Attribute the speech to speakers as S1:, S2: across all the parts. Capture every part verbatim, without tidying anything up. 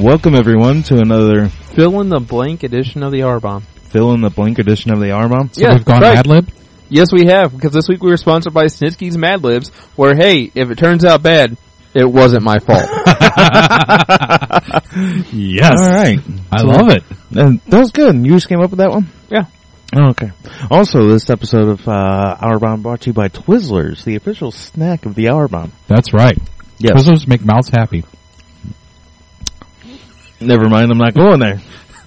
S1: welcome everyone to another
S2: fill in the blank edition of the R-Bomb.
S1: Fill in the blank edition of the R-Bomb?
S2: So yeah,
S3: we've gone
S2: right.
S3: Mad Lib?
S2: Yes, we have, because this week we were sponsored by Snitsky's Mad Libs, where, hey, if it turns out bad, it wasn't my fault.
S3: Yes.
S1: All right.
S3: I
S1: so,
S3: love it.
S1: And that was good. You just came up with that one?
S2: Yeah.
S1: Oh, okay. Also, this episode of uh, Hour Bomb brought to you by Twizzlers, the official snack of the Hour Bomb.
S3: That's right.
S1: Yes.
S3: Twizzlers make mouths happy.
S1: Never mind, I'm not going there.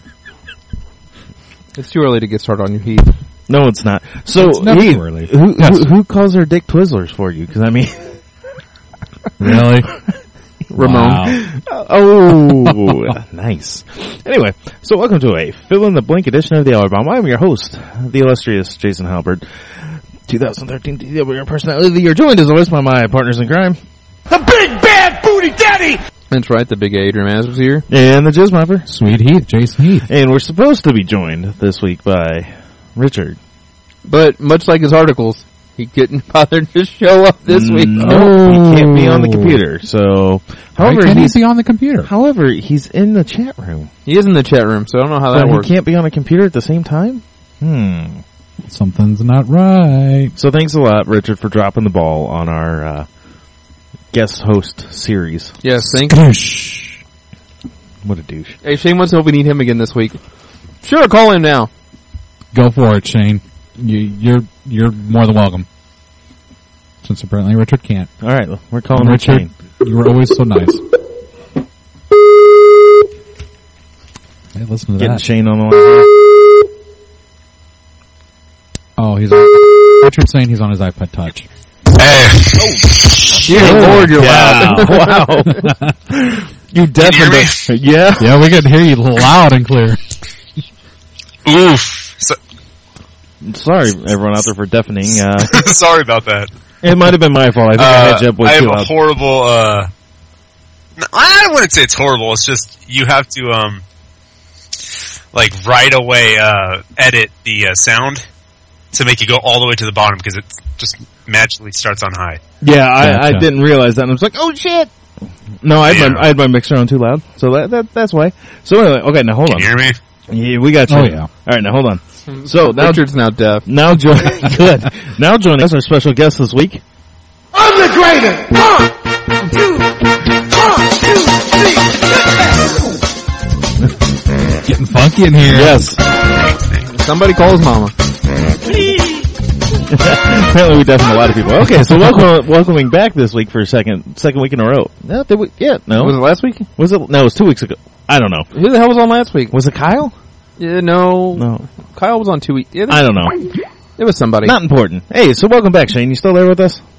S2: It's too early to get started on your Heath.
S1: No, it's not. So,
S3: it's never
S1: Heath,
S3: too early.
S1: Who,
S3: Yes.
S1: who, who calls their dick Twizzlers for you? Because, I mean...
S3: Really?
S2: Ramon.
S3: Wow.
S1: Oh, nice. Anyway, so welcome to a fill in the blank edition of the Hour Bomb. I'm your host, the illustrious Jason Halbert. twenty thirteen D W Personality of the Year, joined as always by my partners in crime,
S4: the Big Bad Booty Daddy!
S2: That's right, the big Adrian Maz was here.
S1: And the Jizz Mopper.
S3: Sweet Heath, Jason Heath.
S1: And we're supposed to be joined this week by Richard.
S2: But much like his articles, he couldn't bother to show up this week.
S1: No, he can't be on the computer. So, however,
S3: Why can't
S1: he's
S3: he be on the computer?
S1: However, he's in the chat room.
S2: He is in the chat room, so I don't know how
S1: But
S2: that
S1: he
S2: works.
S1: can't be on a computer at the same time? Hmm.
S3: Something's not right.
S1: So thanks a lot, Richard, for dropping the ball on our uh, guest host series.
S2: Yes, thank you.
S1: What a douche.
S2: Hey, Shane wants to know if we need him again this week. Sure, call him now.
S3: Go for it, Shane. You, you're you're more than welcome. Since apparently Richard can't.
S1: All right, we're calling
S3: Richard.
S1: Shane.
S3: You were always so nice. Hey, listen to
S1: Getting
S3: that.
S1: Shane on the line.
S3: Oh, he's on, Richard's saying he's on his iPod Touch.
S2: Dear Lord, you're
S1: Yeah.
S2: loud.
S1: Wow. You definitely. Yeah.
S3: Yeah, we can hear you loud and clear.
S5: Oof. So,
S1: Sorry, everyone out there, for deafening. Uh,
S5: sorry about that.
S1: it might have been my fault. I think I
S5: Uh,
S1: had you up way
S5: I have
S1: too
S5: a
S1: loud.
S5: horrible, uh, no, I wouldn't say it's horrible. It's just you have to, um, like right away, uh, edit the uh, sound to make you go all the way to the bottom because it just magically starts on high.
S1: Yeah, I, I
S3: Gotcha.
S1: didn't realize that. And I was like, oh shit. No, I had,
S5: Yeah.
S1: my, I had my mixer on too loud. So that, that that's why. So anyway, okay, now hold
S5: Can
S1: on.
S5: you hear me?
S1: Yeah, we got you.
S3: Oh, yeah.
S1: All right, now hold on. So now,
S2: Richard's now deaf.
S1: now join. Good. Now joining us, our special guest this week.
S4: I'm the greatest! One, two, one, two, three,
S3: Getting funky in here.
S1: Yes.
S2: Somebody call his mama.
S1: Apparently, we deafened a lot of people. Okay, so welcome, welcoming back this week for a second second week in a row. No, did we, yeah, no.
S2: Was it last week?
S1: Was it? No, it was two weeks ago. I don't know.
S2: Who the hell was on last week?
S1: Was it Kyle?
S2: Yeah, no.
S1: No,
S2: Kyle was on two weeks. Yeah,
S1: I don't know.
S2: it was somebody.
S1: Not important. Hey, so welcome back, Shane. You still there with us?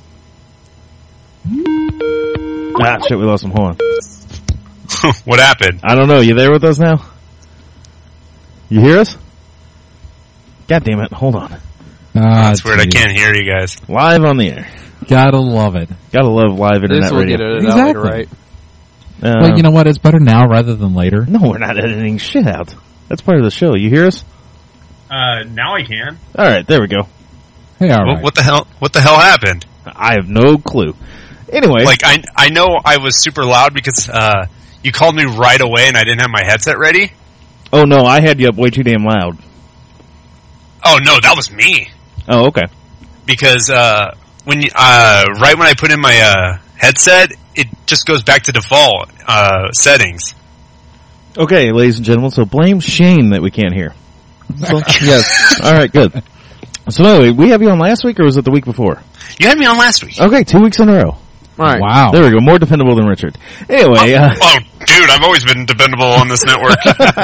S1: Ah, shit, we lost him. Hold on.
S5: What happened?
S1: I don't know. You there with us now? You hear us? God damn it. Hold on.
S3: Ah,
S5: That's weird. I
S3: geez.
S5: can't hear you guys.
S1: Live on the air.
S3: Gotta love it.
S1: Gotta love live internet
S2: This will
S1: radio.
S2: get edited
S3: Exactly.
S2: out later, right?
S1: Uh,
S3: Well, you know what? It's better now rather than later.
S1: no, we're not editing shit out. That's part of the show. You hear us?
S5: Uh, now I can.
S1: All right, there we go.
S3: Hey, all
S5: What,
S3: right.
S5: what the hell? What the hell happened?
S1: I have no clue. Anyway,
S5: Like I, I know I was super loud because uh, you called me right away and I didn't have my headset ready.
S1: oh no, I had you up way too damn loud.
S5: Oh no, that was me.
S1: Oh, okay.
S5: Because uh, when you, uh, right when I put in my uh, headset, it just goes back to default uh, settings.
S1: Okay, ladies and gentlemen, so blame Shane that we can't hear. So,
S2: Yes.
S1: all right, good. So anyway, we have you on last week, or was it the week before?
S5: You had me on last week.
S1: Okay, two weeks in a row.
S2: All right.
S3: Wow.
S1: There we go. More dependable than Richard. Anyway, uh,
S5: Oh, dude, I've always been dependable on this network.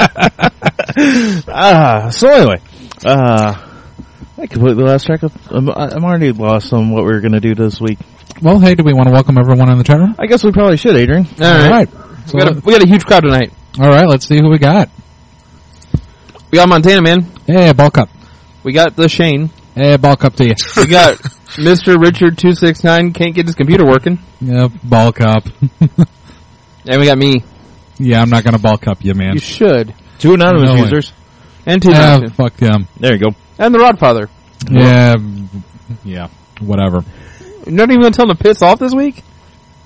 S1: ah, so anyway, uh, I completely lost track of. I'm, I'm already lost on what we were going to do this week.
S3: Well, hey, do we want to welcome everyone in the chat room?
S1: I guess we probably should, Adrian.
S2: All right.
S3: All right. So
S2: We, got a, we got a huge crowd tonight.
S3: all right, let's see who we got.
S2: We got Montana, man.
S3: Hey, bulk up.
S2: We got the Shane.
S3: Hey, bulk up to you.
S2: We got Mister Richard two six nine can't get his computer working.
S3: Yeah, bulk up.
S2: And we got me.
S3: Yeah, I'm not going to bulk up you, man.
S2: You should.
S1: Two anonymous
S3: No way.
S1: users.
S2: And two
S3: Yeah,
S2: Mountain.
S3: fuck them.
S1: There you go.
S2: And the Rodfather.
S3: Yeah, yeah, whatever.
S2: You're not even going to tell him to piss off this week?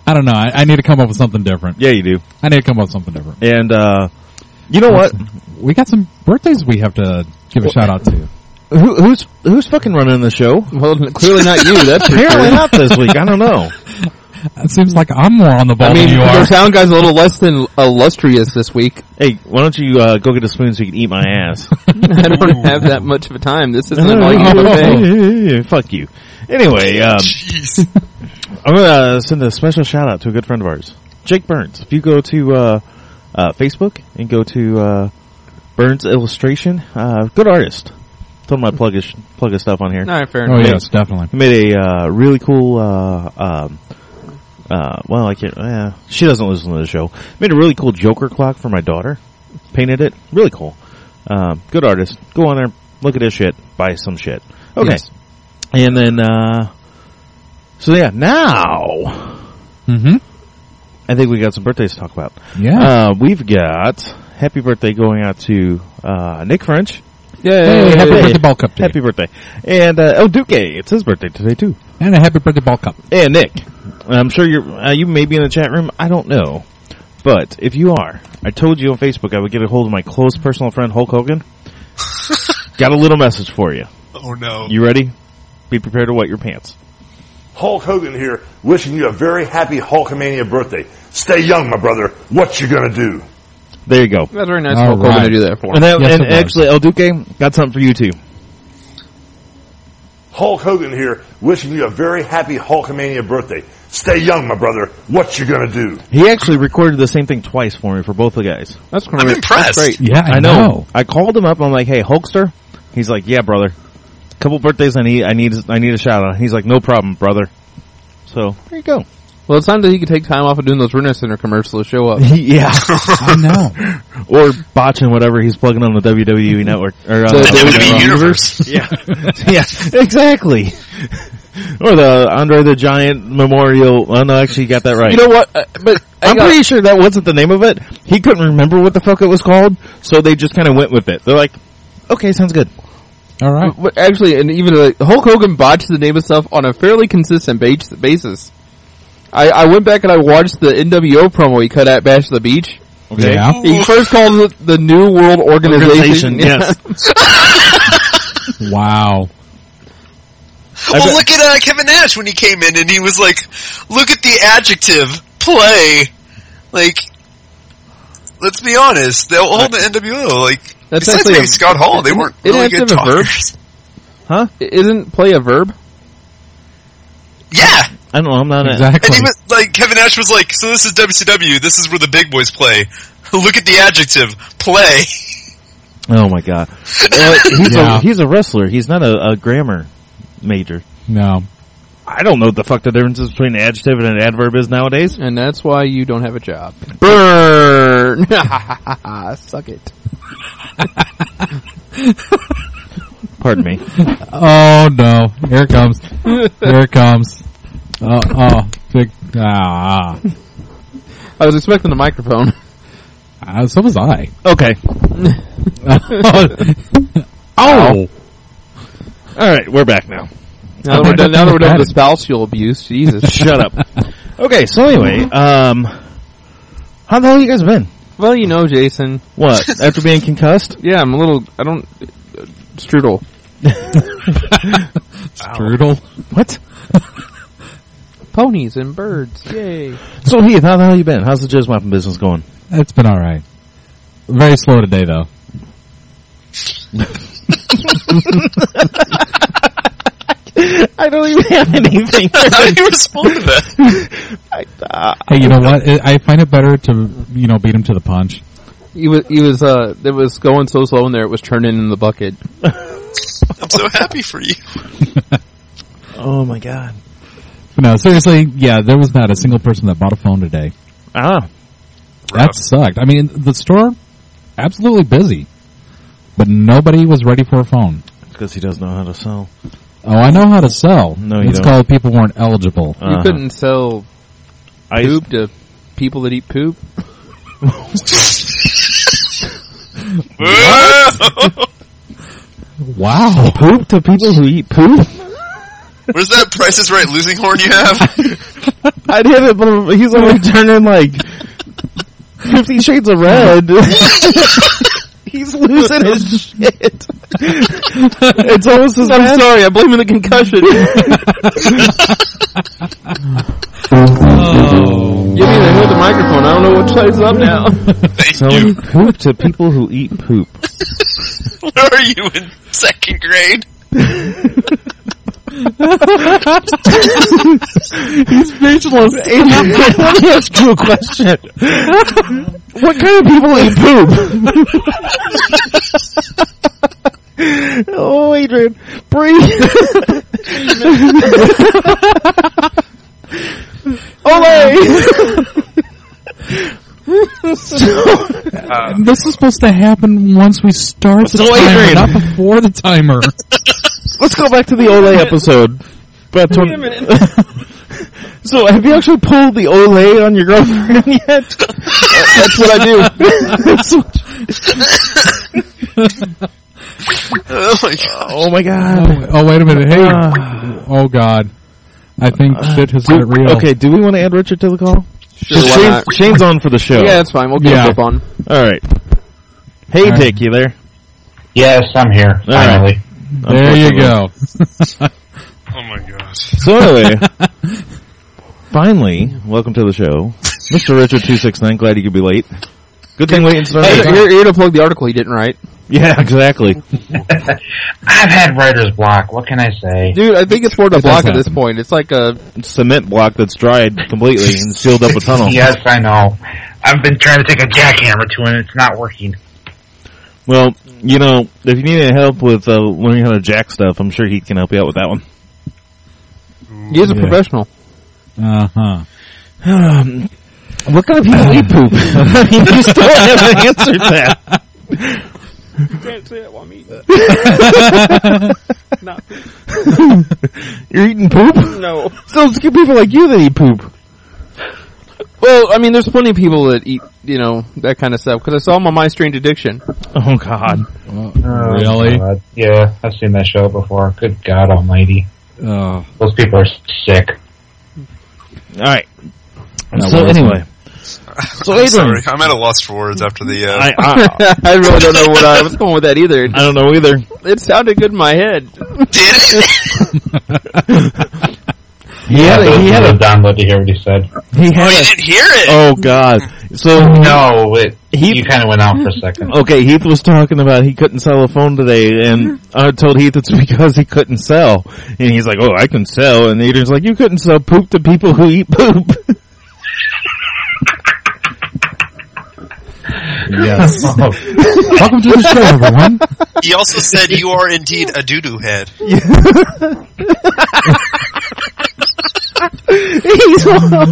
S3: I don't know. I, I need to come up with something different.
S1: Yeah, you do.
S3: I need to come up with something different.
S1: And, uh, you know what?
S3: We got some birthdays we have to give a shout out to.
S1: Who, who's, who's fucking running the show?
S2: Well, clearly not you. That's for
S1: Apparently
S2: sure.
S1: not this week. I don't know.
S3: It seems like I'm more on the ball
S2: I mean,
S3: than you
S2: the
S3: are.
S2: town guy's a little less than illustrious this week.
S1: Hey, why don't you, uh, go get a spoon so you can eat my ass?
S2: I don't have that much of a time. This isn't like your birthday.
S1: Fuck you. Anyway, um,
S5: Jeez.
S1: I'm gonna send a special shout out to a good friend of ours, Jake Burns. If you go to, uh, uh, Facebook and go to, uh, Burns Illustration, uh, good artist. Told him I'd plug his, plug his stuff on here.
S2: All right, fair
S3: Oh,
S2: enough.
S3: yes, definitely.
S1: He made a, uh, really cool, uh, um, uh, well, I can't, uh, she doesn't listen to the show. Made a really cool Joker clock for my daughter. Painted it. Really cool. Um, good artist. Go on there, look at his shit, buy some shit. Okay.
S2: Yes.
S1: And then, uh, so yeah, now,
S3: Mm-hmm.
S1: I think we got some birthdays to talk about.
S3: Yeah.
S1: Uh, we've got happy birthday going out to, uh, Nick French.
S2: Yeah,
S3: Hey, happy
S1: Hey.
S3: birthday ball cup day.
S1: Happy birthday. And, uh, El Duque, it's his birthday today too.
S3: And a happy birthday ball cup.
S1: And Nick, I'm sure you're, uh, you may be in the chat room. I don't know. But if you are, I told you on Facebook I would get a hold of my close personal friend Hulk Hogan. Got a little message for you.
S5: Oh no.
S1: You ready? Be prepared to wet your pants.
S4: Hulk Hogan here, wishing you a very happy Hulkamania birthday. Stay young, my brother. What you gonna do?
S1: There you go.
S2: That's very nice
S3: All
S2: Hulk Hogan
S3: right.
S2: to do that for.
S1: And, that,
S3: Yes,
S1: and
S3: it was.
S1: actually, El Duque, got something for you too.
S4: Hulk Hogan here, wishing you a very happy Hulkamania birthday. Stay young, my brother. What you gonna do?
S1: He actually recorded the same thing twice for me for both the guys.
S2: That's great.
S5: I'm impressed.
S2: That's great.
S3: Yeah, I,
S1: I know. I called him up. I'm like, "Hey, Hulkster." He's like, "Yeah, brother. Couple birthdays. I need. I need. I need a shout out." He's like, "No problem, brother." So there you go.
S2: Well, it's time that he could take time off of doing those Rena Center commercials to show up.
S1: yeah.
S3: I know.
S1: Or botching whatever he's plugging on the W W E network or uh,
S2: The
S5: The W W E
S2: Uh,
S5: Universe.
S1: yeah, yeah, exactly. Or the Andre the Giant Memorial. Oh no, actually, you got that right.
S2: You know what? Uh, but I
S1: I'm
S2: got-
S1: pretty sure that wasn't the name of it. He couldn't remember what the fuck it was called, so they just kind of went with it. They're like, "Okay, sounds good."
S3: All right.
S2: But actually, and even like, Hulk Hogan botched the name of stuff on a fairly consistent base- basis. I, I went back and I watched the N W O promo he cut at Bash the Beach.
S1: Okay.
S3: Yeah.
S2: He first called it the New World Organization.
S1: Organization, yes.
S3: Wow.
S5: Well,
S1: bet-
S5: look at uh, Kevin Nash when he came in and he was like, look at the adjective, play. Like, let's be honest, the whole the N W O, like,
S2: That's
S5: besides
S2: actually
S5: maybe
S2: a-
S5: Scott Hall, they weren't
S2: it
S5: really
S2: has to
S5: good
S2: have a verb.
S5: talkers.
S1: Huh?
S2: Isn't play a verb?
S5: Yeah!
S1: I don't know. I'm not. A,
S3: Exactly.
S5: And even, like, Kevin Nash was like, so this is W C W, this is where the big boys play. Look at the adjective, play.
S1: oh my god. Uh, he's
S3: Yeah.
S1: a he's a wrestler. He's not a, a grammar major.
S3: No.
S1: I don't know what the fuck the difference is between an adjective and an adverb is nowadays.
S2: And that's why you don't have a job.
S1: Burn.
S2: Suck it.
S1: Pardon me.
S3: Oh no. Here it comes. Here it comes. Uh, oh. Big. Ah.
S2: I was expecting a microphone.
S3: Uh, so was I.
S1: Okay.
S3: Oh.
S1: All right, we're back now.
S2: Now that we're done, now that we're done with the spousal abuse, Jesus.
S1: Shut up. Okay, so anyway, um, how the hell you guys been?
S2: Well, you know, Jason.
S1: What, after being concussed?
S2: Yeah, I'm a little, I don't, uh, strudel.
S3: Strudel.
S1: What?
S2: Ponies and birds, yay.
S1: So Heath, how the hell you been? How's the jizz mopping business going?
S3: It's been alright. Very slow today though.
S1: I don't even have anything.
S5: How do you respond to that?
S1: I, uh,
S3: Hey, you know what? I I find it better to, you know, beat him to the punch.
S2: He was, he was, uh, it was going so slow in there, it was turning in the bucket.
S5: I'm so happy for you.
S1: oh my god.
S3: But no, seriously, yeah, there was not a single person that bought a phone today.
S1: Ah,
S3: That sucked. I mean, the store, absolutely busy. But nobody was ready for a phone.
S1: it's because he doesn't know how to sell.
S3: Oh, I know how to sell.
S1: No, you
S3: it's
S1: don't.
S3: called people weren't eligible.
S1: Uh-huh.
S2: You couldn't sell
S1: I
S2: poop to people that eat poop?
S3: Wow.
S1: poop to people who eat poop?
S5: Where's that Price is Right losing horn you have?
S1: I'd hit it, but he's only turning like Fifty Shades of Red. He's losing his shit. It's almost as
S2: I'm
S1: bad.
S2: sorry, I'm blaming the concussion.
S3: Oh.
S2: Give me the, hold the microphone. I don't know which side's up now.
S5: Thank
S1: Selling
S5: you.
S1: poop to people who eat poop.
S5: Where are you in second grade?
S1: He's speechless. Adrian, let me ask you a question. What kind of people eat poop? Oh, Adrian, breathe. Ole!
S3: Uh, this is supposed to happen once we start the
S1: So,
S3: timer,
S1: Adrian.
S3: not before the timer.
S1: Let's go back to the Ole episode. About
S2: Wait a minute.
S1: So, have you actually pulled the Ole on your girlfriend yet?
S2: That's what I do.
S1: That's what-
S5: Oh my god.
S1: oh my god.
S3: Oh, wait a minute. Hey.
S1: Uh,
S3: Oh, God. I think shit has got real.
S1: okay, do we want to add Richard to the call?
S2: Sure, why
S1: Shane's,
S2: not?
S1: Shane's on for the show.
S2: Yeah, that's fine. We'll get
S3: Yeah.
S2: up on.
S1: Alright. Hey,
S3: All right.
S1: Dick, you there?
S6: Yes, I'm here,
S1: All right.
S6: finally.
S3: There you go.
S5: Oh my gosh.
S1: So anyway, finally, welcome to the show. Mister Richard two six nine, glad you could be late. Good thing waiting started.
S2: Hey, here, here to plug the article he didn't write.
S1: Yeah, exactly.
S6: I've had writer's block, what can I say?
S2: Dude, I think it's more the
S3: It
S2: block
S3: does
S2: at this
S3: happen.
S2: point. It's like a...
S1: Cement block that's dried completely and sealed up a tunnel.
S6: Yes, I know. I've been trying to take a jackhammer to it and it's not working.
S1: Well, you know, if you need any help with uh, learning how to jack stuff, I'm sure he can help you out with that one.
S2: He is a
S3: Yeah.
S2: professional.
S3: Uh-huh.
S1: Um, what kind of people eat poop? I mean, you still haven't answered that.
S2: You can't say that while I'm eating. Not
S1: You're eating poop?
S2: No.
S1: So it's good people like you that eat poop.
S2: Well, I mean, there's plenty of people that eat, you know, that kind of stuff. Because I saw him on My Strange Addiction.
S1: Oh, God.
S3: Oh,
S6: Oh,
S3: really?
S6: God. Yeah, I've seen that show before. Good God almighty.
S3: Oh.
S6: Those people are sick.
S1: All right.
S3: That
S1: So
S3: was
S1: anyway. So
S5: I'm
S1: Adrian,
S5: sorry. I'm at a loss for words after the, uh,
S1: I, I,
S2: I really don't know what I was going with that either.
S1: I don't know either.
S2: It sounded good in my head.
S5: did it?
S1: He had a, he had a,
S6: download to hear what he said.
S1: he
S5: Oh,
S1: had
S5: you
S1: a,
S5: didn't hear it!
S1: oh God. So,
S6: No, it,
S1: Heath-
S6: you kind of went out for a second.
S1: okay, Heath was talking about he couldn't sell a phone today, and I told Heath it's because he couldn't sell. And he's like, oh, I can sell. And Adrian's like, you couldn't sell poop to people who eat poop.
S3: Yes. Welcome to the show, everyone.
S5: He also said you are indeed a doo-doo head.
S1: he's, uh,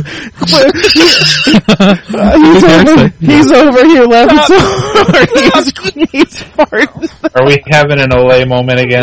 S1: he's, over, he's over here laughing so hard. He's, he's farting.
S6: Are we having an Olay moment again?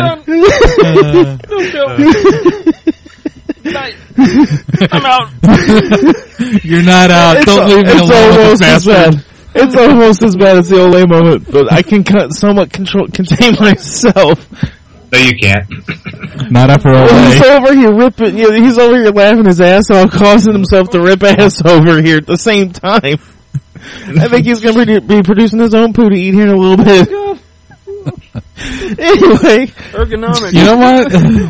S2: I'm out.
S3: You're not out.
S1: It's,
S3: Don't leave me
S1: it's
S3: alone with
S1: almost
S3: the
S1: as
S3: bastard.
S1: bad. It's almost as bad as the Olay moment, but I can cut, somewhat control, contain myself.
S6: No, you can't.
S3: Not after all
S1: He's
S3: day.
S1: over here ripping, you know, he's over here laughing his ass off, causing himself to rip ass over here at the same time. I think he's going to be producing his own poo to eat here in a little bit. Anyway.
S2: Ergonomic.
S3: You know what?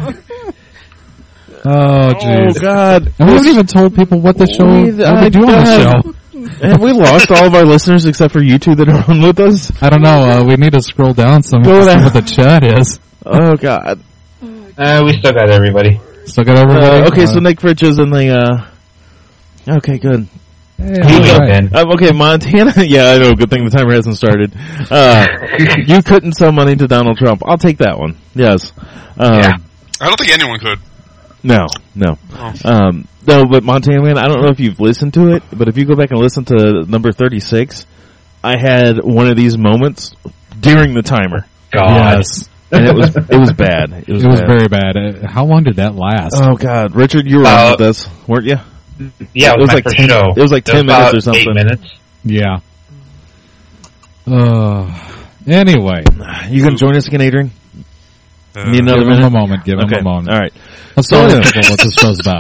S3: Oh,
S1: Oh,
S3: jeez.
S1: God.
S3: And we haven't even told people what the show,
S1: We-
S3: what we do on the
S1: I-
S3: show.
S1: Have we lost all of our listeners except for you two that are on with us?
S3: I don't know. Uh, we need to scroll down some
S1: Go
S3: to see
S1: down.
S3: what the chat is.
S1: Oh, God.
S6: Uh, we still got everybody.
S3: Still got everybody?
S1: Uh, okay,
S3: Uh,
S1: so Nick Fritch is in the, uh, okay, good.
S3: hey,
S6: He
S3: all
S6: jumped
S3: right.
S6: in.
S1: Uh, okay, Montana. Yeah, I know. Good thing the timer hasn't started. Uh, you couldn't sell money to Donald Trump. I'll take that one. Yes. Um,
S6: Yeah.
S5: I don't think anyone could.
S1: No, no.
S5: Oh.
S1: Um, no, but Montana Man, I don't know if you've listened to it, but if you go back and listen to number thirty-six, I had one of these moments during the timer.
S6: God.
S3: Yes.
S1: And it was, it was bad. It was,
S3: It was
S1: bad.
S3: very bad. Uh, how long did that last?
S1: Oh, God. Richard, you were
S6: Uh,
S1: on with this, weren't you?
S6: Yeah,
S1: It
S6: it was,
S1: was
S6: my
S1: like
S6: first
S1: ten-
S6: show.
S1: it was like ten
S6: about
S1: minutes or something.
S6: Eight minutes.
S3: Yeah. Uh, anyway.
S1: You gonna join us again, Adrian?
S5: Uh,
S1: Need another
S3: Give him
S1: minute?
S3: a moment. Give him
S1: Okay.
S3: a moment.
S1: All right.
S3: Let's
S1: So
S3: tell
S1: anyway.
S3: people what this show's about.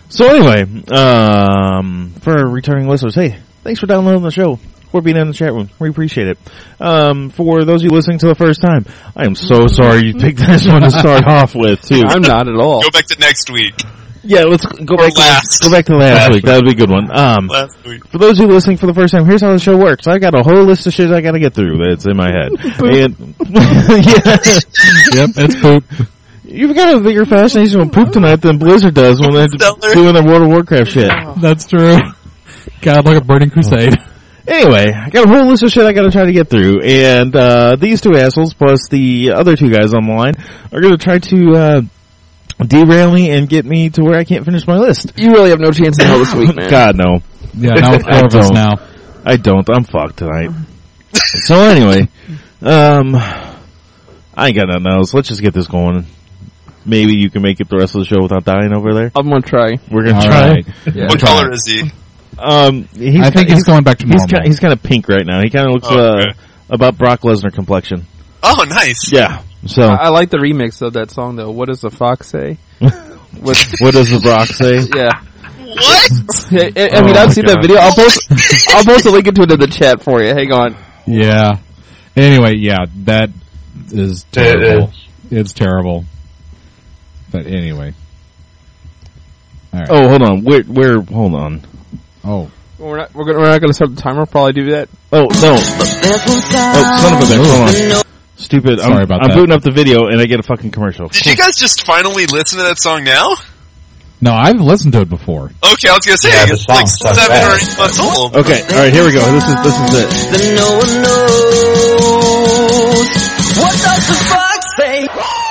S1: So anyway, um, for returning listeners, hey, thanks for downloading the show. For being in the chat room. We appreciate it. Um, for those of you listening to the first time, I am so sorry you picked this one to start off with, too.
S2: I'm not at all.
S5: Go back to next week.
S1: Yeah, let's go
S5: Or
S1: back
S5: last.
S1: to, go back to last,
S4: Last
S1: week.
S4: week.
S1: That would be a good one. Um,
S5: Last week.
S1: for those of you listening for the first time, here's how the show works. I got a whole list of shit I gotta get through that's in my head. and, yeah.
S3: Yep, it's poop.
S1: You've got a bigger fascination with poop tonight than Blizzard does when they're
S5: Stellar.
S1: doing their World of Warcraft shit.
S3: That's true. God, like a burning crusade.
S1: Anyway, I got a whole list of shit I gotta try to get through, and, uh, these two assholes plus the other two guys on the line are gonna try to, uh, derail me and get me to where I can't finish my list.
S2: You really have no chance in hell this week, man.
S1: God, no.
S3: Yeah, now with
S1: I
S3: four of us
S1: don't.
S3: now.
S1: I don't. I'm fucked tonight. So anyway, um, I ain't got nothing else. Let's just get this going. Maybe you can make it the rest of the show without dying over there.
S2: I'm gonna try.
S1: We're gonna
S3: All
S1: try.
S3: right.
S2: Yeah.
S5: What color is he?
S1: Um, he's
S3: I think
S1: kinda,
S3: he's going back to
S1: he's
S3: normal.
S1: kind he's kind of pink right now. He kind of looks
S5: Oh, okay.
S1: uh, about Brock Lesnar complexion.
S5: Oh, nice.
S1: Yeah. So
S2: I, I like the remix of that song though. What does the fox say? What?
S1: what does the Brock say?
S2: Yeah.
S5: What?
S2: I, I, I mean,
S1: Oh,
S2: I've seen
S1: God.
S2: that video. I'll post. I'll post a link into it in the chat for you. Hang on.
S3: Yeah. Anyway, yeah, that is terrible. It's terrible. But anyway. All right.
S1: Oh, hold on. Where? Where? Hold on.
S3: Oh.
S2: We're not. We're, gonna, we're not going to start the timer. We'll probably do that.
S1: Oh no. Oh, son of a bitch. Hold on. Stupid. I'm,
S3: Sorry about
S1: I'm
S3: that.
S1: booting up the video and I get a fucking commercial.
S5: Did you guys just finally listen to that song now?
S3: No, I've listened to it before.
S5: Okay, I was gonna say
S4: Yeah, the
S5: it's like
S4: song sucks
S5: seven or
S4: ass.
S5: eight months old.
S1: Okay. All right. Here we go. This is this is it.
S7: Then no one knows. What does the fox say?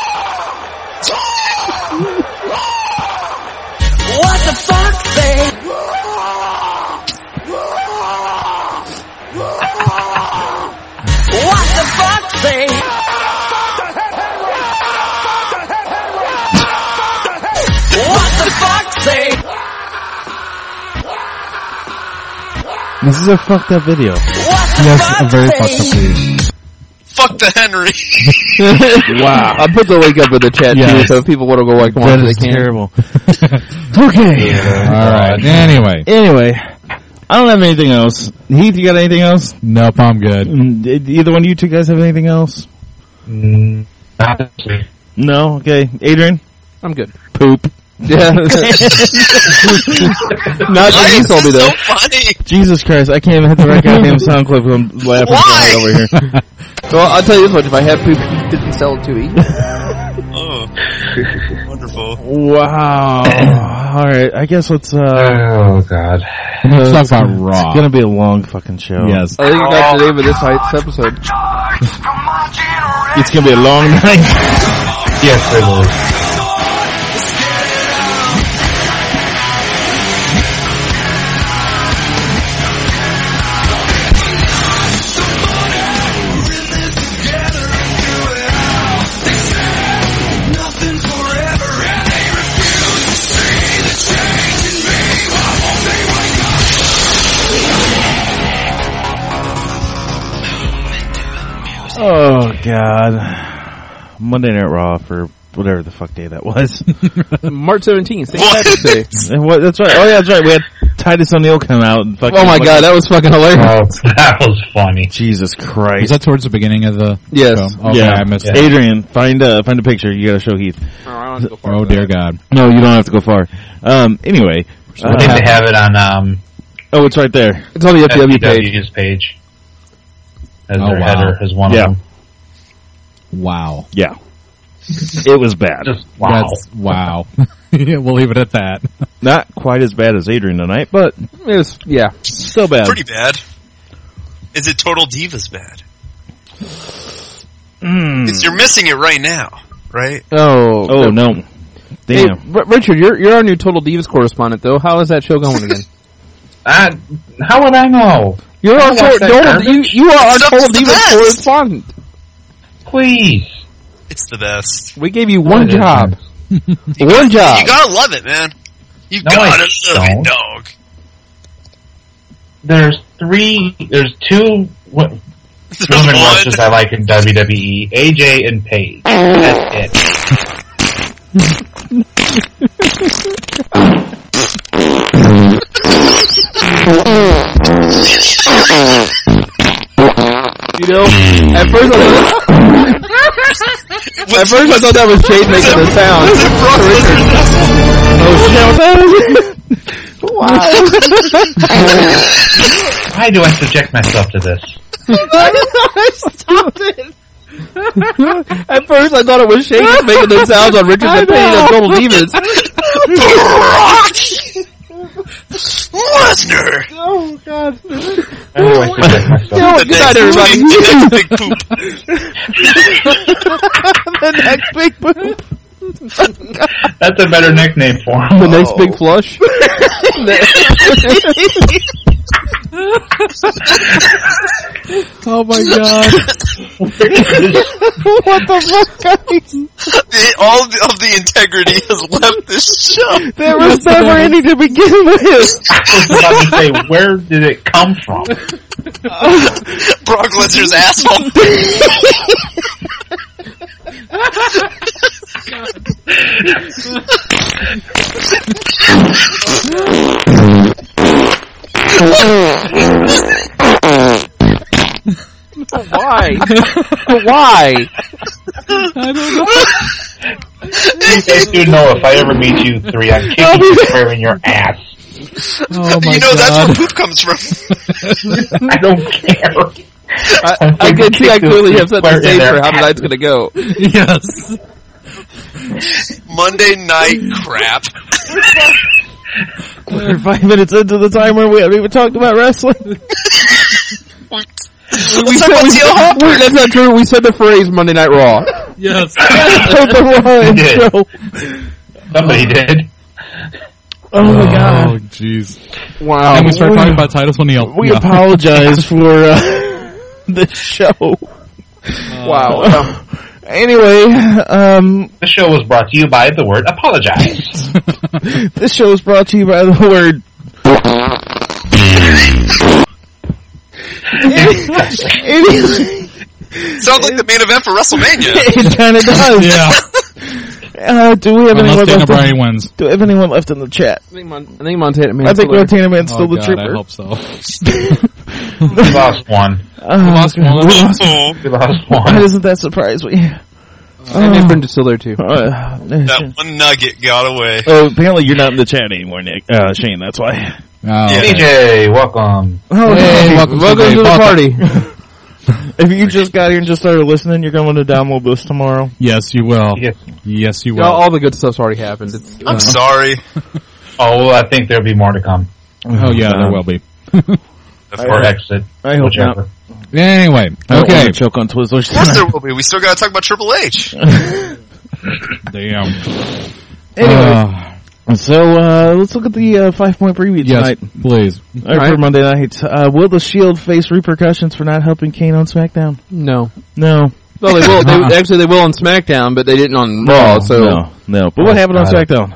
S7: What the fox say? What the fox say? What the fox say?
S1: This is a fucked up video.
S7: What the
S3: Yes,
S7: fox
S3: a very
S7: say?
S3: fucked up video.
S5: Fuck the Henry.
S1: Wow.
S2: I'll put the link up in the chat too,
S3: Yes.
S2: so if people want to go like watch
S1: That
S2: it,
S1: is
S2: they can.
S1: terrible. Okay.
S3: All right. Anyway.
S1: Anyway, I don't have anything else. Heath, you got anything else?
S3: Nope, I'm good.
S1: Mm, did either one of you two guys have anything else?
S6: Mm, not this week.
S1: No? Okay. Adrian?
S2: I'm good.
S1: Poop.
S2: Yeah. Not
S5: Why
S2: that you
S5: is
S2: told me
S5: this
S2: though.
S5: so funny?
S1: Jesus Christ, I can't even hit the right goddamn sound clip. I'm laughing so
S5: Why?
S1: hard over here.
S2: Well, I'll tell you this much: if I had poop, you didn't sell it to me.
S5: Oh, wonderful.
S1: Wow. Alright, I guess let's, uh,
S6: Oh God.
S3: Let's talk about
S1: it's
S3: Raw.
S1: gonna be a long fucking show.
S3: Yes.
S2: I think that's the name of this night's episode.
S1: It's gonna be a long night.
S6: Yes, it will.
S1: Oh god. Monday Night Raw for whatever the fuck day that was.
S2: March seventeenth, Saint
S5: What?
S2: Patrick's Day.
S1: And what, that's right. Oh yeah, that's right. We had Titus O'Neil come out and fucking.
S2: Oh my god, that was fucking hilarious.
S6: Oh, that was funny.
S1: Jesus
S3: Was
S1: Christ.
S3: that towards the beginning of the
S2: Yes.
S3: show? Okay,
S1: yeah,
S3: I missed
S6: Yeah.
S3: it.
S1: Adrian, find a find a picture. You gotta show Heath.
S3: Oh dear God.
S1: No, you don't have to go far. Um. Anyway.
S6: I think
S1: Uh,
S6: they have it on um,
S1: oh, it's right there.
S2: It's on the F T W page.
S6: F T W's page. As
S3: Oh,
S6: their
S3: wow.
S6: header as one
S1: Yeah.
S6: of them.
S3: Wow.
S1: Yeah. It was bad.
S6: Just wow.
S3: That's wow. We'll leave it at that.
S1: Not quite as bad as Adrian tonight, but
S2: It was, yeah.
S1: still bad.
S5: Pretty bad. Is it Total Divas bad?
S1: Mm.
S5: Because you're missing it right now, right?
S2: Oh.
S1: Oh no.
S2: Hey,
S1: Damn.
S2: R- Richard, you're you're our new Total Divas correspondent, though. How is that show going again?
S6: I, how would I know?
S2: You're
S6: I
S2: our
S6: watch
S2: total,
S6: that
S2: total you,
S6: garbage.
S2: you are our
S5: Stuff's
S2: Total
S5: the
S2: Divas
S5: best.
S2: correspondent.
S6: Please.
S5: It's the best.
S2: We gave you one
S6: it isn't.
S2: job. One job.
S5: You gotta love it, man. You
S6: No, I
S5: gotta love
S6: don't.
S5: it, dog.
S6: There's three, there's two what,
S5: There's
S6: women
S5: one.
S6: wrestlers I like in W W E, A J and Paige. That's it.
S2: You know, at first I thought, at first I thought that was Shane making the sound.
S1: Oh shit! Wow.
S6: Why do I subject myself to this?
S2: Stop it! At first I thought it was Shane just making the sounds on Richard the Pain of Total Divas.
S5: Lesnar!
S1: Oh god.
S6: Why do I subject myself?
S2: Yo, good night, everybody.
S5: The next big poop.
S1: The next big poop.
S6: That's a better nickname for him.
S2: The next big flush.
S3: Oh my god.
S1: What the fuck, guys?
S5: The, all of the integrity has left this show.
S1: There was never any to begin with.
S6: I was about to say, where did it come from?
S5: Brock Lesnar's asshole.
S2: Why? Why?
S3: I don't know.
S6: You guys do know if I ever meet you three, I'm kicking you square in your ass.
S3: Oh my
S5: You know
S3: god.
S5: that's where poop comes from.
S6: I don't care.
S2: I, I can see I clearly have set the stage for how tonight's gonna go.
S3: Yes.
S5: Monday night crap.
S1: We're five minutes into the timer. We haven't even talked about wrestling.
S5: Let's talk about T L Hopper.
S2: Wait, that's not true. We said the phrase Monday Night Raw.
S3: Yes.
S1: The Raw
S6: We did.
S1: intro.
S6: Somebody did.
S1: Oh my
S3: Oh
S1: god.
S3: jeez.
S2: Wow.
S3: And we start talking about Titus O'Neil.
S1: We
S3: Yeah.
S1: apologize for uh, this show.
S2: Wow.
S1: Anyway, um,
S6: The show was brought to you by the word apologize.
S1: this show is brought to you by the word. Anyway,
S5: Sounds like the main event for WrestleMania.
S1: it kind of does.
S3: Yeah.
S1: Uh, do we have anyone
S3: Unless Dana
S1: left? In,
S3: Bryan wins.
S1: do we have anyone left in the chat?
S2: I think, Mon- I think Montana Man.
S1: I think Montana Man's
S3: Oh
S1: still the
S3: god, I
S1: trooper.
S3: hope so.
S6: We lost one.
S1: Uh,
S3: lost one.
S1: we lost-
S5: Oh,
S6: We lost
S1: Why
S6: one.
S1: doesn't that surprise me?
S2: And his friend is still there too.
S1: Uh,
S5: that one nugget got away.
S1: oh, apparently you're not in the chat anymore, Nick. Uh, Shane, that's why.
S3: Oh,
S5: Yeah.
S6: D J, welcome.
S1: Oh,
S3: Hey, welcome,
S2: Welcome to the party.
S1: if you just got here and just started listening, you're going to download this tomorrow.
S3: Yes, you will.
S6: Yes.
S3: Yes, you will.
S2: all, all the good stuff's already happened. It's,
S5: I'm
S2: uh,
S5: sorry.
S6: Oh, well, I think there'll be more to come.
S3: Oh yeah, there will be.
S6: Or exit.
S1: I hope
S6: Whichever.
S1: not.
S3: Anyway,
S1: I don't
S3: okay.
S1: want to choke on Twizzlers.
S5: Of course there will be. We still got to talk about Triple H.
S3: Damn.
S1: Anyway,
S3: Uh,
S1: so uh, let's look at the uh, five-point preview
S3: yes,
S1: tonight.
S3: please.
S1: All right, for
S2: Right.
S1: Monday night. Uh, will the Shield face repercussions for not helping Kane on SmackDown?
S2: no.
S1: No.
S2: Well, they will. They, actually, they will on SmackDown, but they didn't on Raw. So,
S1: no, no. But what happened on
S6: got it.
S1: SmackDown?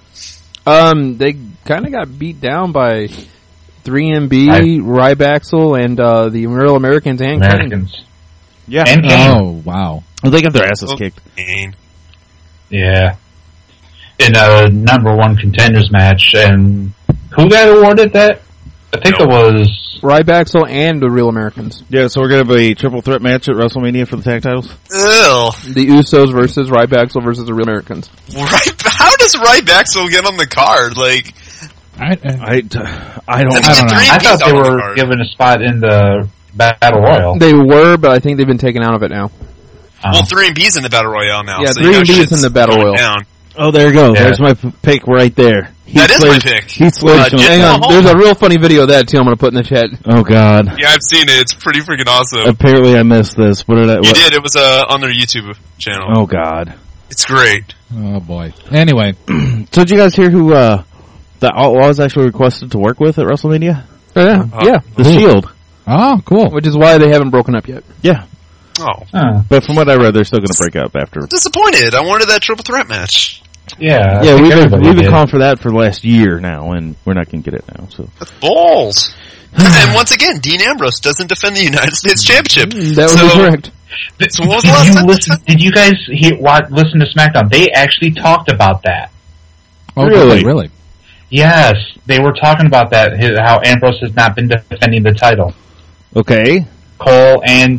S2: um, they kind of got beat down by three M B,
S6: Right.
S2: Rybaxel, and uh, the Real Americans and Kane.
S6: Americans.
S1: Yeah.
S6: And Kane.
S3: Oh wow.
S1: They got their asses kicked.
S5: Kane.
S6: Yeah. In a number one contenders match, and who got awarded that? I think
S5: No.
S6: it was
S2: Rybaxel and the Real Americans.
S1: Yeah, so we're going to have a triple threat match at WrestleMania for the tag titles?
S5: Ew.
S2: The Usos versus Rybaxel versus the Real Americans.
S5: Right, how does Rybaxel get on the card? Like,
S3: I, I,
S1: I, I don't,
S3: I don't know.
S5: Three
S6: I thought
S5: beats
S6: they
S5: on the
S6: were
S5: card.
S6: given a spot in the Battle Royal.
S2: They were, but I think they've been taken out of it now.
S6: Uh,
S5: well, three and B's in the Battle Royale now.
S2: Yeah,
S5: so
S2: three
S5: you know
S2: and B is
S5: shit's
S2: in the Battle
S5: going
S2: Royal.
S5: Down.
S1: Oh, there you go.
S6: Yeah.
S1: There's my p- pick right there.
S5: That is my
S1: Slater-
S5: pick.
S1: Heath Slater.
S5: Uh,
S2: Hang on,
S5: Hold
S2: there's
S5: on.
S2: a real funny video of that too. I'm going to put in the chat.
S1: Oh, God.
S5: Yeah, I've seen it. It's pretty freaking awesome.
S1: Apparently I missed this. What did I...
S5: You
S1: What?
S5: did. It was uh, on their YouTube channel.
S1: Oh, God.
S5: It's great.
S3: Oh boy. Anyway,
S1: So did you guys hear who uh, the Outlaws actually requested to work with at WrestleMania?
S2: Oh, yeah,
S5: Uh,
S2: yeah.
S1: The Shield.
S3: oh cool.
S2: Which is why they haven't broken up yet.
S1: Yeah.
S5: Oh,
S6: uh,
S1: But from what I read, they're still going to break up after.
S5: disappointed. I wanted that triple threat match.
S6: yeah. I
S1: Yeah,
S6: think
S1: we've been,
S6: everybody
S1: we've been
S6: did.
S1: calling for that for the last year now, and we're not going to get it now. So
S5: That's balls. And once again, Dean Ambrose doesn't defend the United States Championship.
S2: That would
S5: so,
S2: be correct.
S5: So what was
S6: Did
S5: the last
S6: you
S5: time?
S6: listen, did you guys hear, watch, listen to SmackDown? They actually talked about that.
S3: Oh,
S1: Really?
S3: Really?
S6: Yes, they were talking about that, his, how Ambrose has not been defending the title.
S1: okay,
S6: Cole and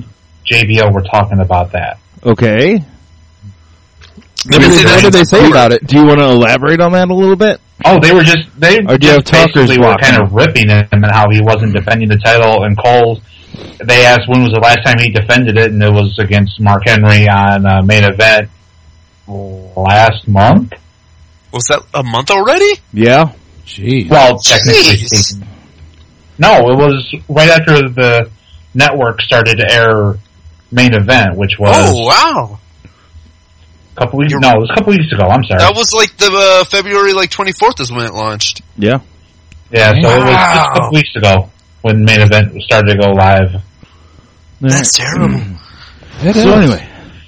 S6: J B L were talking about that.
S1: Okay.
S5: Let me
S2: What
S5: say
S2: did,
S5: that
S2: what did they say about it?
S1: Do you want to elaborate on that a little bit?
S6: Oh, they were just they
S1: Or do you have
S6: just
S1: talkers
S6: basically were
S1: walking?
S6: kind of ripping him and how he wasn't defending the title. And Cole, they asked when was the last time he defended it, and it was against Mark Henry on uh, main event last month.
S5: Was that a month already?
S1: Yeah.
S3: Jeez.
S6: Well, technically
S5: Jeez.
S6: speaking. No, it was right after the network started to air main event, which was
S5: Oh, wow.
S6: a couple weeks.
S5: You're-
S6: No, it was a couple weeks ago. I'm sorry.
S5: That was like the uh, February like twenty-fourth is when it launched.
S1: Yeah.
S6: yeah, so it was just a
S5: Wow.
S6: couple weeks ago when main event started to go live.
S5: That's terrible.
S1: So anyway,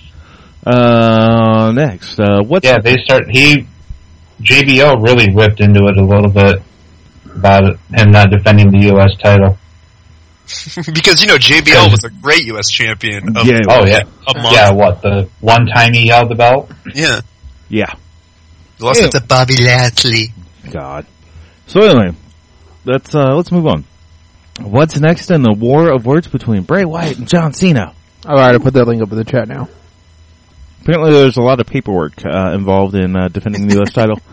S1: uh, next, uh, what's
S6: Yeah, they start. He J B L really ripped into it a little bit about it, him not defending the U S title.
S5: Because, you know, J B L was a great U S champion. Of,
S1: Yeah.
S6: Oh yeah,
S5: A month.
S6: yeah. What the one time he held the belt?
S5: Yeah.
S1: yeah?
S5: He lost
S1: Yeah.
S5: it to Bobby Lashley.
S1: God. So anyway, let's uh, let's move on. What's next in the war of words between Bray Wyatt and John Cena?
S2: Alright, I put that link up in the chat now.
S1: Apparently, there's a lot of paperwork uh, involved in uh, defending the U S title.